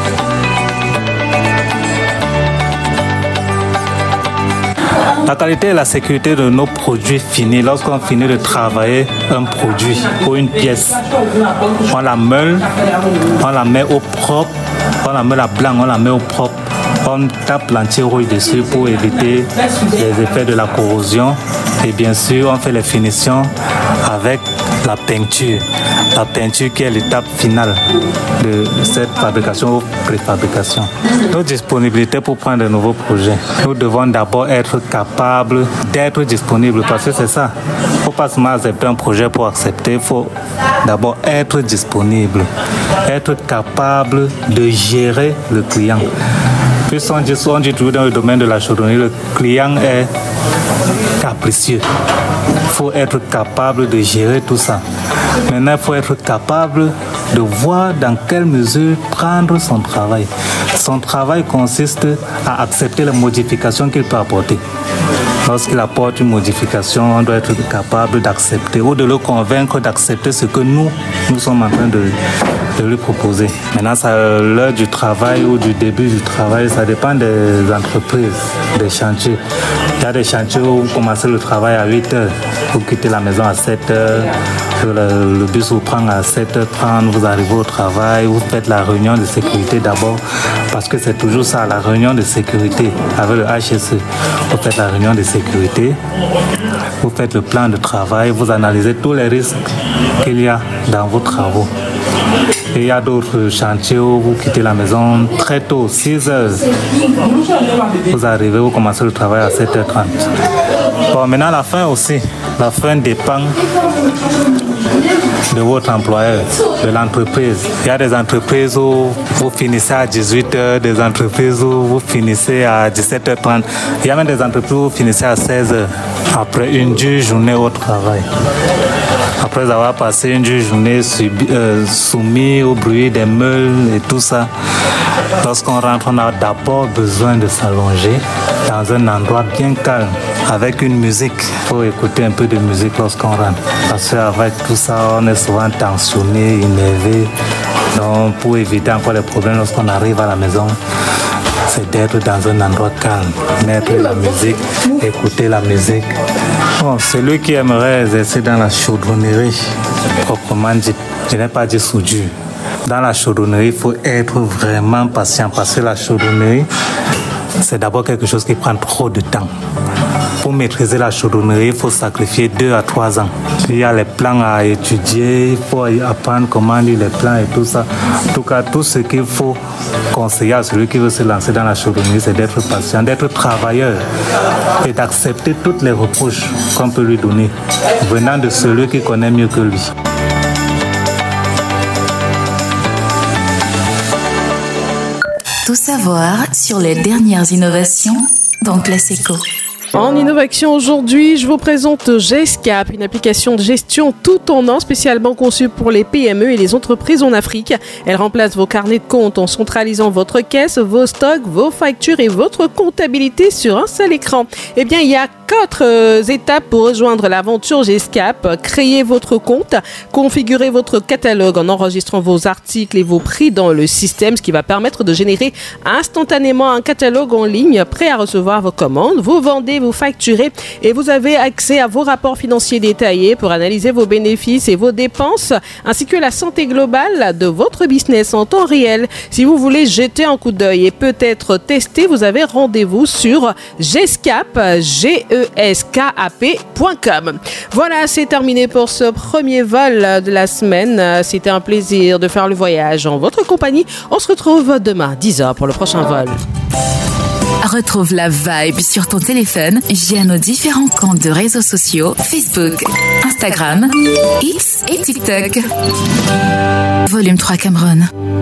La qualité et la sécurité de nos produits finis. Lorsqu'on finit de travailler un produit ou une pièce, on la meule, on la met au propre, on la meule à blanc, on la met au propre. On tape l'anti-rouille dessus pour éviter les effets de la corrosion. Et bien sûr, on fait les finitions avec la peinture. La peinture qui est l'étape finale de cette fabrication ou préfabrication. Nos disponibilités pour prendre de nouveaux projets. Nous devons d'abord être capables d'être disponibles parce que c'est ça. Il ne faut pas seulement accepter un projet pour accepter, il faut d'abord être disponible. Être capable de gérer le client. Puisqu'on dit, on dit toujours dans le domaine de la chaudronnerie, le client est capricieux. Il faut être capable de gérer tout ça. Maintenant, il faut être capable de voir dans quelle mesure prendre son travail. Son travail consiste à accepter les modifications qu'il peut apporter. Lorsqu'il apporte une modification, on doit être capable d'accepter ou de le convaincre d'accepter ce que nous, nous sommes en train de, de lui proposer. Maintenant, l'heure du travail ou du début du travail, ça dépend des entreprises, des chantiers. Il y a des chantiers où vous commencez le travail à huit heures, vous quittez la maison à sept heures, le, le bus vous prend à sept heures trente, vous arrivez au travail, vous faites la réunion de sécurité d'abord, parce que c'est toujours ça, la réunion de sécurité avec le H S E. Vous faites la réunion de sécurité, vous faites le plan de travail, vous analysez tous les risques qu'il y a dans vos travaux. Et il y a d'autres chantiers où vous quittez la maison très tôt, six heures. Vous arrivez, vous commencez le travail à sept heures trente. Bon, maintenant la fin aussi. La fin dépend de votre employeur, de l'entreprise. Il y a des entreprises où vous finissez à dix-huit heures, des entreprises où vous finissez à dix-sept heures trente. Il y a même des entreprises où vous finissez à seize heures, après une dure journée au travail. Après avoir passé une dure journée subi, euh, soumis au bruit des meules et tout ça, lorsqu'on rentre, on a d'abord besoin de s'allonger dans un endroit bien calme, avec une musique. Il faut écouter un peu de musique lorsqu'on rentre. Parce qu'avec tout ça, on est souvent tensionné, énervé. Donc, pour éviter encore les problèmes lorsqu'on arrive à la maison, c'est d'être dans un endroit calme, mettre la musique, écouter la musique. Bon, celui qui aimerait exercer dans la chaudronnerie, proprement dit, je n'ai pas dit soudure. Dans la chaudronnerie, il faut être vraiment patient parce que la chaudronnerie, c'est d'abord quelque chose qui prend trop de temps. Pour maîtriser la chaudronnerie, il faut sacrifier deux à trois ans. Il y a les plans à étudier, il faut apprendre comment lire les plans et tout ça. En tout cas, tout ce qu'il faut conseiller à celui qui veut se lancer dans la chaudronnerie, c'est d'être patient, d'être travailleur et d'accepter toutes les reproches qu'on peut lui donner, venant de celui qui connaît mieux que lui. Tout savoir sur les dernières innovations dans Classico. En innovation aujourd'hui, je vous présente GESCAP, une application de gestion tout en un spécialement conçue pour les P M E et les entreprises en Afrique. Elle remplace vos carnets de compte en centralisant votre caisse, vos stocks, vos factures et votre comptabilité sur un seul écran. Eh bien, il y a quatre euh, étapes pour rejoindre l'aventure GESCAP. Créez votre compte, configurez votre catalogue en enregistrant vos articles et vos prix dans le système, ce qui va permettre de générer instantanément un catalogue en ligne prêt à recevoir vos commandes. Vous vendez, vous facturez et vous avez accès à vos rapports financiers détaillés pour analyser vos bénéfices et vos dépenses ainsi que la santé globale de votre business en temps réel. Si vous voulez jeter un coup d'œil et peut-être tester, vous avez rendez-vous sur gescap, G E S K A P point com. Voilà, c'est terminé pour ce premier vol de la semaine. C'était un plaisir de faire le voyage en votre compagnie. On se retrouve demain, dix heures, pour le prochain vol. Retrouve la vibe sur ton téléphone via nos différents comptes de réseaux sociaux Facebook, Instagram, X et TikTok. Volume trois Cameroun.